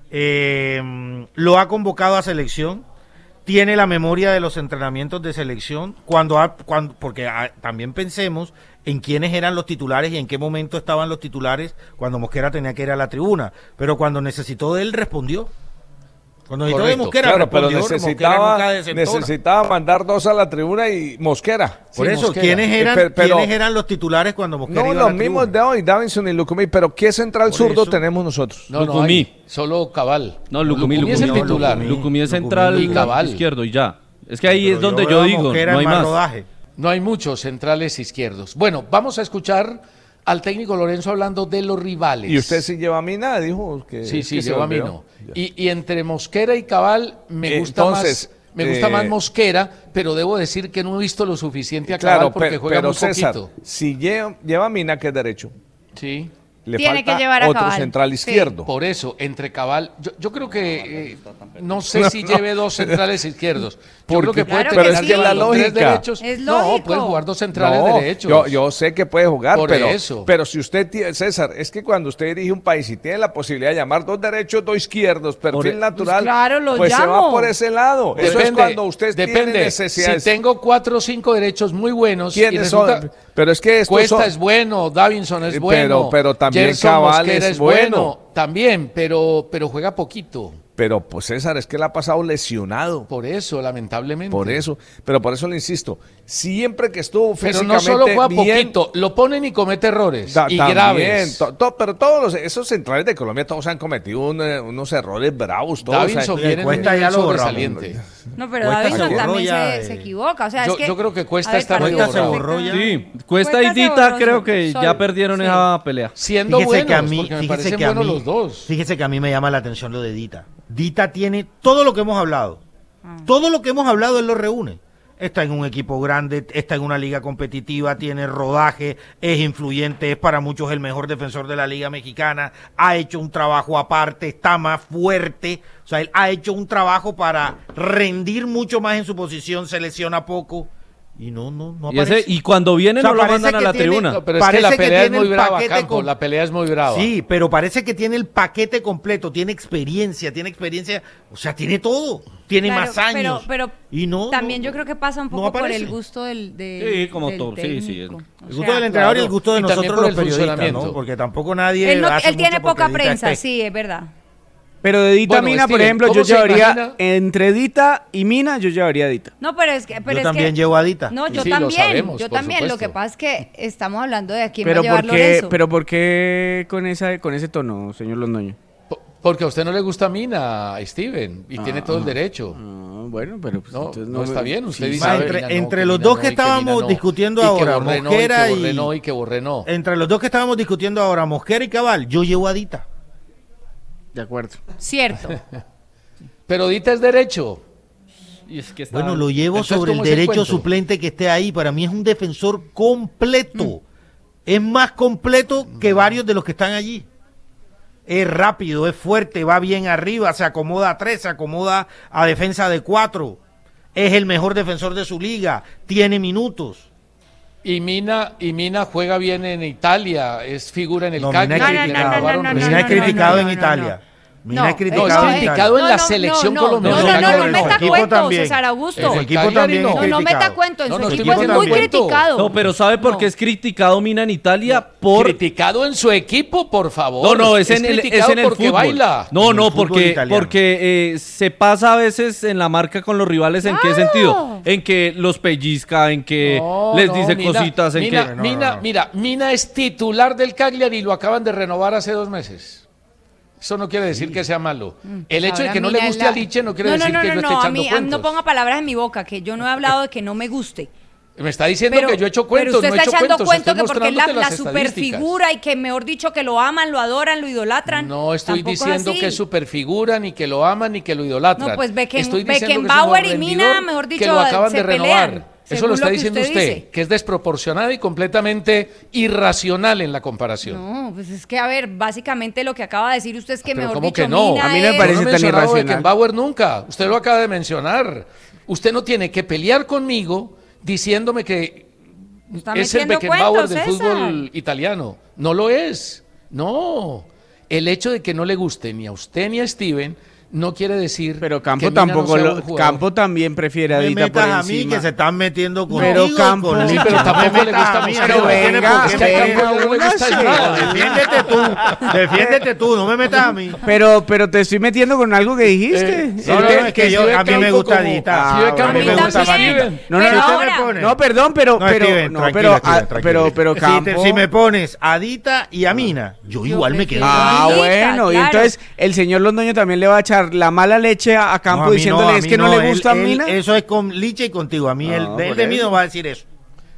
Eh, lo ha convocado a selección, tiene la memoria de los entrenamientos de selección, cuando, ha- cuando porque ah, también pensemos en quiénes eran los titulares y en qué momento estaban los titulares cuando Mosquera tenía que ir a la tribuna, pero cuando necesitó de él respondió. Cuando necesitó de Correcto. Mosquera Claro, pero respondió, Mosquera necesitaba, nunca desentona. necesitaba mandar dos a la tribuna y Mosquera. Por Sí, eso, Mosquera. ¿quiénes eran, Eh, pe- pero- ¿quiénes eran los titulares cuando Mosquera No iba a los la mismos tribuna? de hoy, Davinson y Lucumí, pero ¿qué central Por zurdo eso. tenemos nosotros? No, no Lucumí. hay. Solo Cabal. No, Lucumí, Lucumí es el Lucumí. titular. Lucumí. Lucumí es Lucumí central y Cabal. izquierdo y ya. Es que ahí Pero es donde veo yo a digo, Mosquera no en hay más. rodaje. No hay muchos centrales izquierdos. Bueno, vamos a escuchar al técnico Lorenzo hablando de los rivales. Y usted sí lleva a mí nada, dijo que Sí, sí, que se llegó a mí volvió. no. Y, y entre Mosquera y Cabal me Eh, gusta entonces, más Me gusta Eh, más Mosquera, pero debo decir que no he visto lo suficiente a Cabal Claro, porque pero, juega pero muy César, poquito. si lleva, lleva a Mina, que es derecho, Sí. le Tiene falta que llevar a otro Cabal. central Sí. izquierdo. Por eso, entre Cabal, yo, yo creo que eh, no sé si lleve dos centrales izquierdos. Yo creo que puede Claro tener que al sí. menos la los tres lógica. derechos. Es No, lógico. pueden jugar dos centrales No, derechos. Yo, yo sé que puede jugar, Por pero, eso. pero si usted tiene, César, es que cuando usted dirige un país y tiene la posibilidad de llamar dos derechos, dos izquierdos, perfil Por- natural, Pues claro, lo pues se va llamo. por ese lado. Eso es cuando usted depende. tiene necesidades. Si tengo cuatro o cinco derechos muy buenos, y ¿Quiénes resulta, son? Pero es que estos Cuesta son- es bueno, Davinson es Eh, bueno, pero- pero también Gerson Cabal Mosquera es es bueno, bueno. también, pero, pero juega poquito. Pero pues César, es que él ha pasado lesionado. Por eso, lamentablemente. Por eso, pero por eso le insisto, siempre que estuvo Pero físicamente no solo juega bien, poquito, lo ponen y comete errores. da- y también, graves. to- to- pero todos los, esos centrales de Colombia todos han cometido un, eh, unos errores bravos. Todos, Davinson o sea, viene en un Cuesta nivel ya lo sobresaliente. No, pero Cuesta Davinson se también borró ya, se, eh. se equivoca. O sea, Yo- es que, yo creo que Cuesta a ver, está muy partidos Cuesta se borró perfectamente- ya. Sí, Cuesta y Cuesta se Dita borró, creo que Sol. ya perdieron Sí. esa pelea. Siendo Fíjese buenos, que a mí, porque me fíjese parecen que a buenos mí- los dos. Fíjese que a mí me llama la atención lo de Dita. Dita tiene todo lo que hemos hablado. Ah. Todo lo que hemos hablado él lo reúne. Está en un equipo grande, está en una liga competitiva, tiene rodaje, es influyente, es para muchos el mejor defensor de la liga mexicana, ha hecho un trabajo aparte, está más fuerte, o sea, él ha hecho un trabajo para rendir mucho más en su posición, se lesiona poco y no, no, no Y, ese- aparece. y cuando viene O sea, no lo parece mandan a que la tiene- tribuna. No, pero es que Parece la que pelea es tiene muy el brava, paquete Campo. con- La pelea es muy brava. Sí, pero parece que tiene el paquete completo, tiene experiencia, tiene experiencia, o sea, tiene todo, tiene Claro, más años. Pero, pero y no, también no, yo creo que pasa un no poco por aparece. el gusto del, del Sí, como del todo, sí, sí, técnico. es- O El gusto sea, del entrenador y el claro. gusto de Y también nosotros por los el periodistas, funcionamiento. ¿no? Porque tampoco nadie Él, no- hace él tiene mucho porque poca Dita prensa, esté. sí, es verdad. Pero de Dita Bueno, Mina, por Steven, ejemplo, ¿cómo yo se llevaría imagina? entre Dita y Mina, yo llevaría a Dita. No, pero es que... Pero Yo es también que, llevo a Dita. No, yo Sí, lo también, sabemos, yo por también. Lo supuesto. que pasa es que estamos hablando de a quién Pero va a llevar ¿por qué, Lorenzo. pero ¿por qué con, esa, con ese tono, señor Londoño? Po- Porque a usted no le gusta Mina, Steven, y tiene todo el derecho. Ah, bueno, pero pues, No, entonces no, está me- bien. Usted sí, dice Ma, "Ah, entre- Mina no, entre que los Mina dos no, que y Mina estábamos no". discutiendo Y que ahora, Borré no, Mosquera y que Borré y- no, y que Borré no. Entre los dos que estábamos discutiendo ahora, Mosquera y Cabal, yo llevo a Dita. De acuerdo. Cierto. Pero Dita es derecho. Y es que está- Bueno, lo llevo Entonces, sobre el ¿cómo es el derecho cuento? suplente que esté ahí. Para mí es un defensor completo. Es más completo que varios de los que están allí. Es rápido, es fuerte, va bien arriba, se acomoda a tres, se acomoda a defensa de cuatro. Es el mejor defensor de su liga, tiene minutos. Y Mina, y Mina juega bien en Italia, es figura en el No, Mina Cagliari. es No, no, le no, no, grabaron no, no, Mina recién. es criticado no, en no, Italia. no. Mina No, es criticado no, en es Italia. criticado en la selección no, colombiana. No, no, no, no, No, no, no, meta equipo cuentos, también. César En Augusto. su equipo Cagliari también no. es No, no meta criticado. cuento, en No, su no, estoy equipo es metiendo muy cuento. criticado. No, pero ¿sabe por qué No. es criticado Mina en Italia? Por... Criticado en su equipo, por favor. No, no, es en el, es criticado en el porque fútbol. baila. No, En el no, fútbol porque, italiano. porque eh, se pasa a veces en la marca con los rivales. ¿En qué Claro. sentido? En que los pellizca, en que No, les no, dice Mina- cositas, en Mina, que... no, Mina, no, no. mira, Mina es titular del Cagliari y lo acaban de renovar hace dos meses. Eso no quiere decir que sea malo. El hecho de Ahora que no Mina le es guste la- a Liche no quiere no, no, decir no, que no, yo no, esté a echando mí, a mí cuentos. no ponga palabras en mi boca, que yo no he hablado de que no me guste. Me está diciendo Pero, que yo he hecho pero cuentos, usted no he está hecho echando cuentos, cuentos estoy que porque es la, mostrándote la las estadísticas. superfigura y que mejor dicho que lo aman, lo adoran, lo idolatran. No estoy Tampoco es diciendo así. que es superfigura, ni que lo aman, ni que lo idolatran. No, pues Becken- Estoy diciendo que es un Beckenbauer y rendidor Mina, mejor que dicho, lo acaban se de renovar. pelean, Eso según lo está lo que diciendo usted usted, dice. que es desproporcionado y completamente irracional en la comparación. No, pues es que, a ver, básicamente lo que acaba de decir usted es que Pero mejor ¿cómo dicho, que no? Mina A mí me es- parece Yo no he tan mencionado irracional. Beckenbauer nunca. Usted lo acaba de mencionar. Usted no tiene que pelear conmigo diciéndome que Está es el metiendo Beckenbauer cuentos, del César. fútbol italiano. No lo es. No. El hecho de que no le guste ni a usted ni a Steven no quiere decir Pero Campo que Mina no tampoco sea lo, buen jugador. Campo también prefiere a No me Dita por metas a mí encima. que se están metiendo con Pero Campo- Sí, pero tampoco le gusta a mí. Pero venga, Es que a Campo no le gusta véngase. nada. Defiéndete tú, defiéndete tú, no me metas a mí. Pero, pero te estoy metiendo con algo que dijiste. Eh, No, no, El no, de- es que yo, si ve a mí me Campo gusta como- Dita. si ve Ah, Campo a mí me como gusta también. Dita. No, no, Pero no, ahora- me pones? No, perdón, pero, No, pero, Steven, no, tranquila, pero, Steven, ah, tranquila. pero, pero Si Campo. te- si me pones a Dita y a Mina, yo Yo igual me prefiero quedo. a Ah, Dita, bueno, y claro. entonces el señor Londoño también le va a echar la mala leche a, a No, Campo a mí diciéndole no, a es mí que no, le gusta a él- Mina. Eso es con Liche y contigo. A mí, No, él, por él de mí eso. no va a decir eso.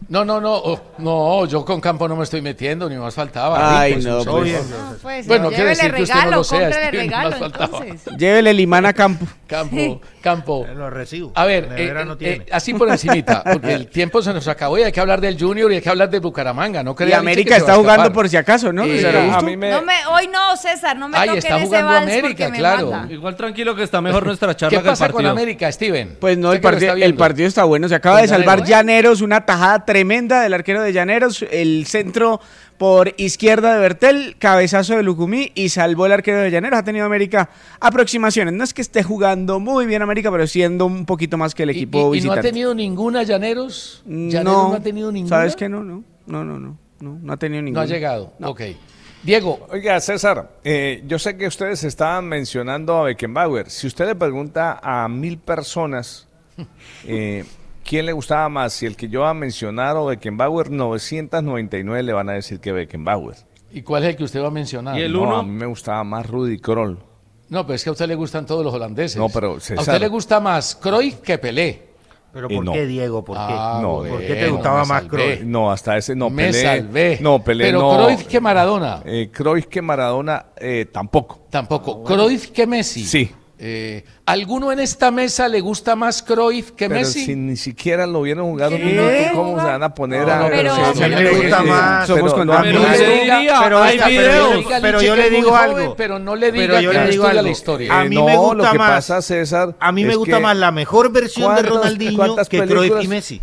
No, no, no, oh, no, yo con Campo no me estoy metiendo, ni más faltaba. Ay, rico, no, eso, pues. eso. No, pues, Bueno, llévele quiere decir que usted no regalo, lo sea, cómprele Steven, regalo, más faltaba. entonces. Llévele el imán a campo. Campo, Campo. Lo recibo. A ver, La eh, nevera no eh, tiene. así por encimita, porque el tiempo se nos acabó y hay que hablar del Junior y hay que hablar de Bucaramanga, ¿no? Y América está jugando por si acaso, ¿no? Eh, César a Augusto. mí me- No me, hoy no, César, no me Ay, toquen está ese jugando vals América, porque me claro. mata. Igual tranquilo que está mejor nuestra charla ¿Qué que el pasa con partido. América, Steven? Pues no, Usted el, que lo partido, está el viendo. partido está bueno. Se acaba Con de salvar Llanero, ¿eh? Llaneros, una tajada tremenda del arquero de Llaneros. El centro por izquierda de Bertel, cabezazo de Lucumí y salvó el arquero de Llaneros. Ha tenido América aproximaciones. No es que esté jugando muy bien América, pero siendo un poquito más que el ¿Y- equipo y, y no ha visitante. tenido ninguna Llaneros? ¿Llaneros no, no ha tenido ninguna? ¿Sabes qué? No, no, no, no, no, no, no ha tenido No ninguna. ha llegado, ok. Diego, Oiga, César, eh, yo sé que ustedes estaban mencionando a Beckenbauer. Si usted le pregunta a mil personas eh, quién le gustaba más, si el que yo iba a mencionar o Beckenbauer, novecientos noventa y nueve le van a decir que Beckenbauer. ¿y cuál es el que usted va a mencionar? ¿Y el No, uno? a mí me gustaba más Rudy Kroll. No, pero es que a usted le gustan todos los holandeses. No, pero, a César- usted le gusta más Cruyff que Pelé. Pero Y ¿por no. qué, Diego? ¿Por qué? Ah, No, ¿Por qué te bueno, gustaba me más salvé. Cruyff? No, hasta ese no, Me Pelé. salvé. No, Pelé Pero no. Cruyff que Maradona. Eh, Cruyff que Maradona eh, tampoco. Tampoco. Cruyff que Messi. Sí. Eh, ¿Alguno en esta mesa le gusta más Cruyff que Pero Messi? si ni siquiera lo vieron jugar un ¿Qué? minuto, ¿cómo se van a poner No, a...? no, pero- pero Sí, a mí me gusta más. Somos pero- contemporáneos. no, Pero no, le diga- diría, pero hay oiga, pero videos. yo- Diga, pero Liche, yo que le es muy digo joven, algo. pero no le diga Pero yo que le no digo estudia algo. la historia. A mí no, me gusta lo que más- pasa, César, A mí me es gusta que- más la mejor versión de ¿Cuántas- Ronaldinho cuántas que Cruyff películas? y Messi.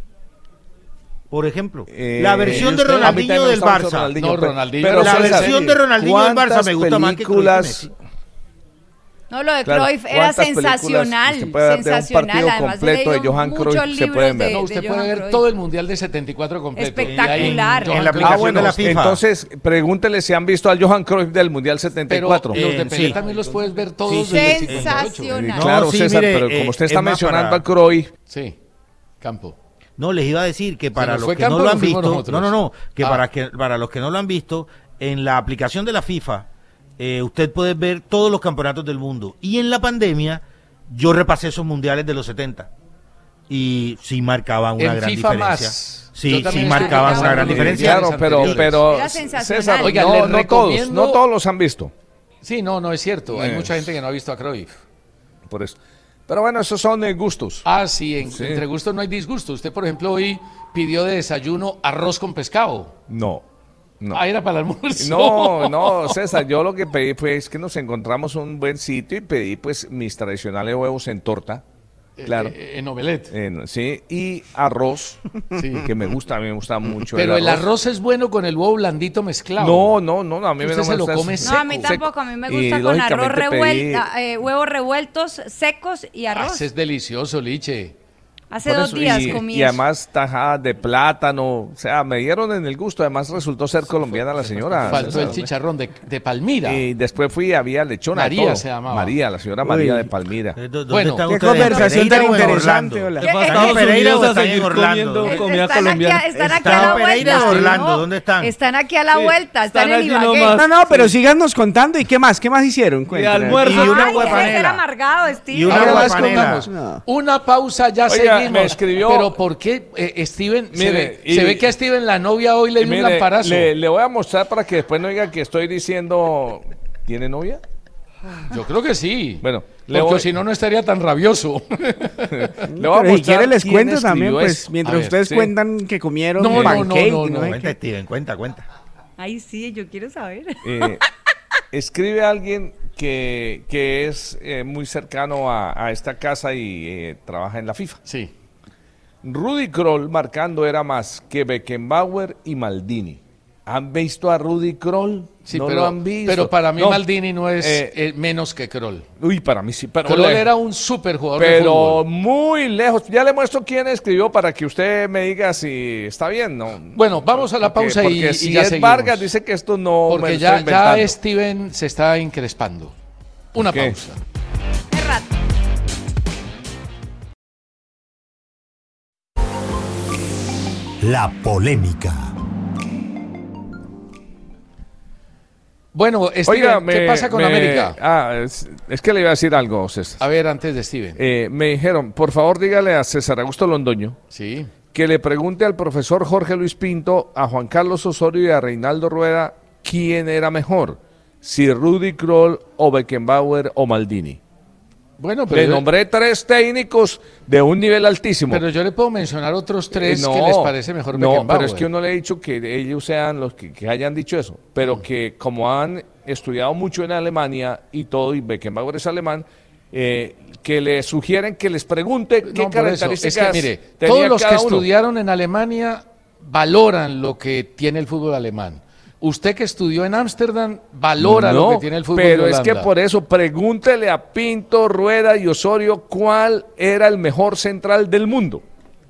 Por ejemplo, Eh, la versión de usted- a mí también Ronaldinho me del gusta mucho Barça. Ronaldinho, No, pero- Ronaldinho, pero la César, versión de Ronaldinho del Barça ¿cuántas me gusta más que Cruyff y películas- Messi. No, lo de Claro, Cruyff era ¿cuántas películas sensacional, usted puede dar de un sensacional. partido Además, he completo de leído Johan muchos Cruyff? Se libros pueden ver. de- No, de usted puede Johan ver Cruyff. todo el Mundial de setenta y cuatro completo. Espectacular. Y ahí En la Johan aplicación Cruyff- Ah, bueno, de la FIFA. entonces pregúntele si han visto al Johan Cruyff del Mundial setenta y Pero cuatro. los de Eh, Pelé sí. también los puedes ver todos Sí, desde el sí. cincuenta y ocho. Sensacional. Eh, claro, No, sí, César, mire, pero eh, como usted es está más mencionando para- a Cruyff, Sí, Campo. No, les iba a decir que para nos los fue que Campo no o lo nos han fuimos visto, nosotros? no, no, no, que Ah. para que para los que no lo han visto, en la aplicación de la FIFA, eh, usted puede ver todos los campeonatos del mundo. Y en la pandemia, yo repasé esos mundiales de los setenta. Y sí marcaban una En gran FIFA diferencia. más. Yo Sí, también sí estoy marcaban repasando una gran los diferencia. claro, pero, anteriores. pero Era sensacional. César, Oiga, no, le no todos, recomiendo- no todos los han visto. Sí, no, no es cierto. Hay Eh. mucha gente que no ha visto a Cruyff. Por eso. Pero bueno, esos son eh, gustos. Ah, sí, en- Sí. entre gustos no hay disgusto. Usted, por ejemplo, hoy pidió de desayuno arroz con pescado. No, no. Ah, era para el almuerzo. No, no, César, yo lo que pedí fue es que nos encontramos un buen sitio y pedí pues mis tradicionales huevos en torta, claro, Eh, en omelette. en- sí, y arroz, Sí. que me gusta, a mí me gusta mucho Pero el arroz es bueno con el huevo blandito mezclado. No, no, no, a mí Usted no se me lo gusta come eso. No, a mí seco. tampoco, a mí me Y gusta con arroz lógicamente revuelto, pedí- eh, huevos revueltos, secos y Ah, arroz. ese es delicioso, Liche. Hace Por dos eso, días y, comí y eso. además tajadas de plátano, o sea, me dieron en el gusto, además resultó ser colombiana la señora. Faltó César. el chicharrón de, de Palmira. Y después fui, había lechona. María todo. se llamaba. María, la señora María Uy. de Palmira. Eh, ¿dó- ¿Dónde Bueno, están qué ustedes? ¿En conversación Pereira tan o en interesante, Orlando? hola. Se fue a ¿Están Estados en Pereira Unidos o a están en seguir Orlando? comiendo comida Están aquí, colombiana. a- están aquí Están a la en Pereira vuelta. o Orlando, ¿no? ¿dónde están? Están aquí a la Sí, vuelta, están, están en allí Ibagué. nomás. No, no, pero síganos contando. ¿Y qué más? ¿Qué más hicieron? Cuéntenos. almuerzo. Y una Ay, agua debe ser panela. amargado, Steve. Y una Ahora agua más panela. contamos. No. Una pausa, ya Oiga, seguimos. me escribió- Pero ¿por qué, eh, Steven? se, Mire, ve, y- se ve que a Steven la novia hoy le dio un Mire, lamparazo. le, le voy a mostrar para que después no diga que estoy diciendo. ¿Tiene novia? Yo creo que sí. Bueno, le porque voy- si no, no estaría tan rabioso. Le voy a Pero si mostrar quiere les quién cuento escribió también, pues, esto. mientras A ver, ustedes sí. cuentan que comieron No, no, no, pancake, no, no. sé Cuenta, qué. Steven, cuenta, cuenta. Ay, sí, yo quiero saber. Eh, escribe alguien que, que es eh, muy cercano a, a esta casa y eh, trabaja en la FIFA. Sí. Rudy Kroll marcando era más que Beckenbauer y Maldini. ¿Han visto a Rudy Kroll? Sí, no pero, lo han visto. pero para mí No. Maldini no es Eh, eh, menos que Kroll. Uy, para mí sí. Pero, Kroll le- era un super jugador de pero fútbol. muy lejos. Ya le muestro quién escribió para que usted me diga si está bien, ¿no? Bueno, vamos a la Porque- pausa y, porque y si ya es seguimos. Vargas dice que esto no me Porque lo ya, estoy ya inventando. Steven se está increspando. Una qué? pausa. Qué rato. La polémica. Bueno, Steven, Oiga, ¿qué me- pasa con me- América? Ah, es, es que le iba a decir algo, César. A ver, antes de Steven. Eh, me dijeron, por favor dígale a César Augusto Londoño Sí. que le pregunte al profesor Jorge Luis Pinto, a Juan Carlos Osorio y a Reinaldo Rueda quién era mejor, si Rudy Krol o Beckenbauer o Maldini. Bueno, pero le yo, nombré tres técnicos de un nivel altísimo. Pero yo le puedo mencionar otros tres eh, no, que les parece mejor No, Beckenbauer. pero es que uno le he dicho que ellos sean los que, que hayan dicho eso, pero mm. que como han estudiado mucho en Alemania y todo, y Beckenbauer es alemán, eh, que le sugieren que les pregunte qué no, características es que, mire, tenía todos los cada que uno. estudiaron en Alemania valoran lo que tiene el fútbol alemán. Usted que estudió en Ámsterdam valora no, lo que tiene el fútbol pero de es Holanda. que por eso pregúntele a Pinto, Rueda y Osorio cuál era el mejor central del mundo.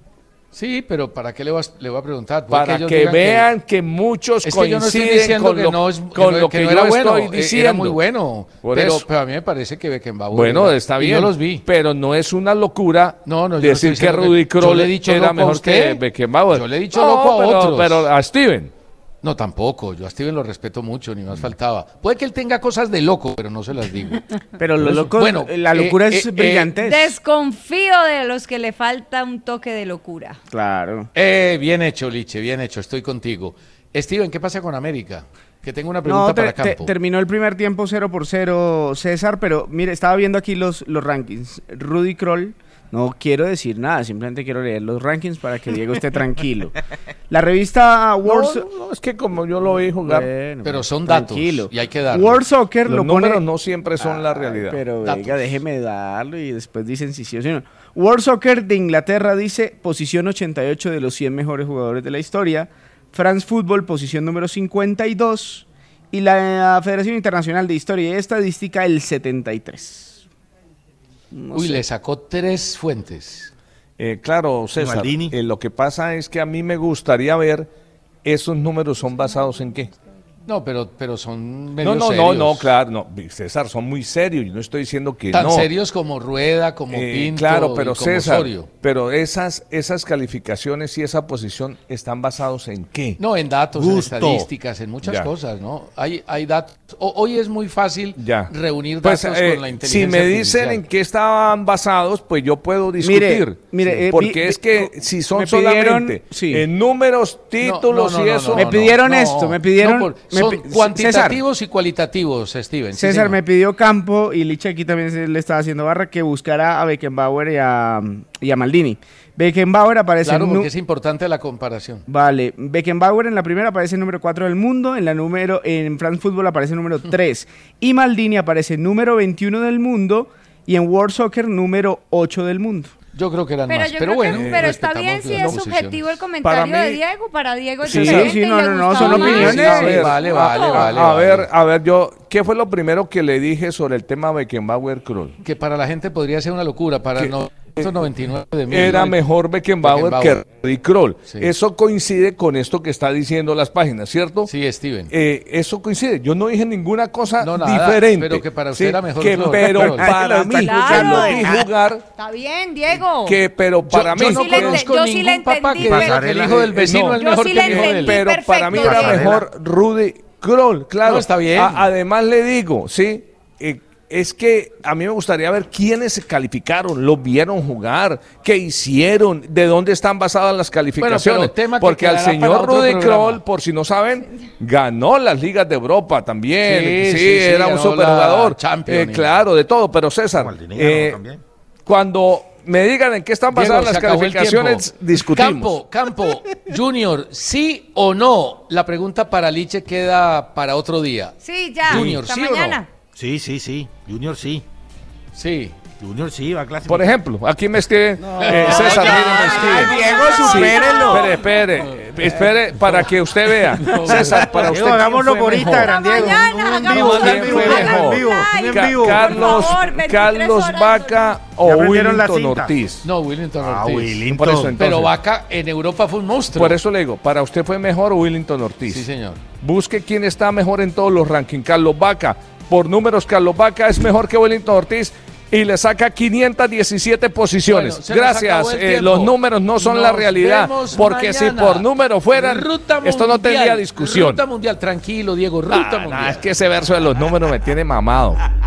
Sí, pero ¿para qué le voy a, le voy a preguntar? Para que, que vean que, que muchos es que coinciden yo no estoy diciendo con que lo no, es, con que lo que que no yo era bueno, estoy diciendo. Era muy bueno, Por pero, eso. pero a mí me parece que Beckenbauer Bueno, era, está y bien, yo los vi. pero no es una locura no, no, yo decir no que Rudy Krol era mejor que Beckenbauer. Yo le he dicho no, loco a pero, otros. Pero a Steven. No, tampoco. Yo a Steven lo respeto mucho, ni más faltaba. Puede que él tenga cosas de loco, pero no se las digo. Pero lo loco, bueno, la locura eh, es eh, brillantez. Desconfío de los que le falta un toque de locura. Claro. Eh, bien hecho, Liche, bien hecho. Estoy contigo. Steven, ¿qué pasa con América? Que tengo una pregunta No, te, para Campo. te, terminó el primer tiempo cero por cero, César, pero mire, estaba viendo aquí los, los rankings. Rudy Krol, no quiero decir nada, simplemente quiero leer los rankings para que Diego esté tranquilo. La revista World No, no, no, es que como yo lo vi jugar, bueno, pero son datos tranquilo. y hay que darlo. World Soccer los lo números pone... no siempre son Ay, la realidad. Pero Datos. venga, déjeme darlo y después dicen si sí o si no. World Soccer de Inglaterra dice posición ochenta y ocho de los cien mejores jugadores de la historia. France Football, posición número cincuenta y dos. Y la Federación Internacional de Historia y Estadística, el setenta y tres. No Uy, sé. le sacó tres fuentes. Eh, claro, César, Maldini. eh, lo que pasa es que a mí me gustaría ver esos números son basados en qué. No, pero, pero son No, medio no, serios. no, no, claro, no, César, son muy serios, yo no estoy diciendo que Tan no. serios como Rueda, como Eh, Pinto claro, pero y como César, Osorio. pero esas, esas calificaciones y esa posición están basados en qué. No, en datos, Gusto. en estadísticas, en muchas Ya. cosas, ¿no? Hay, hay datos. O- hoy es muy fácil Ya. reunir Pues, datos eh, con la inteligencia si me dicen artificial. en qué estaban basados, pues yo puedo discutir. mire, eh, porque vi- es vi- que si son me pidieron- solamente sí. en números, títulos No, no, y no, eso. no, Me no, pidieron no, esto, me pidieron- no, por- me son pi- cuantitativos y cualitativos, Steven. sí, César señor. me pidió Campo y Licha aquí también se le estaba haciendo barra que buscara a Beckenbauer y a, y a Maldini. Beckenbauer aparece Claro, en nu- porque es importante la comparación. Vale, Beckenbauer en la primera aparece número cuatro del mundo, en la número en France Football aparece número tres y Maldini aparece número veintiuno del mundo y en World Soccer número ocho del mundo. Yo creo que eran Pero más, yo pero creo bueno. que, pero está respetamos bien si las es posiciones. subjetivo el comentario Para mí- de Diego, para Diego es Sí, diferente sí, y no, le no, no, gustaba son más. opiniones. A ver, A vale, ver, vale, a, vale. a vale. ver, a ver, yo, ¿qué fue lo primero que le dije sobre el tema Beckenbauer Krol? Que para la gente podría ser una locura, para Que- novecientos noventa y nueve de mí. Era ¿no? mejor Beckenbauer, Beckenbauer. que Rudy Krol. Sí. Eso coincide con esto que está diciendo las páginas, ¿cierto? Sí, Steven. Eh, eso coincide. Yo no dije ninguna cosa No, nada, diferente. pero que para usted era mejor que- Krol. pero Krol. para Lo mí, está escuchando. yo lo vi jugar, Está bien, Diego. que, pero para yo mí, no sí le ente- conozco yo sí ningún le papá que entendí, diga que el pero- hijo del vecino No, es yo mejor sí que le el hijo de él. entendí. pero para mí perfecto, era Diego. mejor Rudy Krol, claro. No, está bien. A- además le digo, sí, eh, es que a mí me gustaría ver quiénes se calificaron, los vieron jugar, qué hicieron, de dónde están basadas las calificaciones. Bueno, pero tema que porque al quedará para señor otro Rudy programa. Krol, por si no saben, ganó las ligas de Europa también. Sí, Sí, sí, sí, era un ganó superjugador. la Champions. Eh, claro, de todo. Pero César, Maldini eh, ganó también. cuando me digan en qué están Diego, basadas se las acabó el calificaciones, tiempo. discutimos. Campo, Campo, Junior, ¿sí o no? La pregunta para Liche queda para otro día. Sí, ya. Junior, hasta ¿sí o no? mañana. Sí, sí, sí. Junior sí. Sí. Junior sí va a clasificar. Por ejemplo, aquí me escribe eh, César, no, mire, me escribe. no, Diego, no, supérelo. Espere, espere, espere, para que usted vea. César, para usted, Diego, ¿quién hagámoslo fue por mejor? Instagram, Diego. Mañana, Un- un hagamos vivo, un ¿Quién un vivo, fue vivo, hagamos mejor? un vivo, un live. en vivo. Carlos, Por favor, veintitrés Carlos horas. Vaca Ya o prendieron la Willington cinta. Ortiz. No, Willington Ah, Ortiz. Willington. Por eso, entonces, Pero Vaca en Europa fue un monstruo. por eso le digo, para usted fue mejor o Willington Ortiz. Sí, señor. Busque quién está mejor en todos los rankings. Carlos Vaca, por números, Carlos Vaca es mejor que Willington Ortiz y le saca quinientas diecisiete posiciones. Bueno, se nos Gracias, acabó el eh, tiempo. los números no son la Nos realidad, vemos porque si mañana. por número fueran, Ruta esto no mundial, tendría discusión. Ruta mundial, tranquilo, Diego, ruta Ah, mundial. nah, es que ese verso de los números me tiene mamado.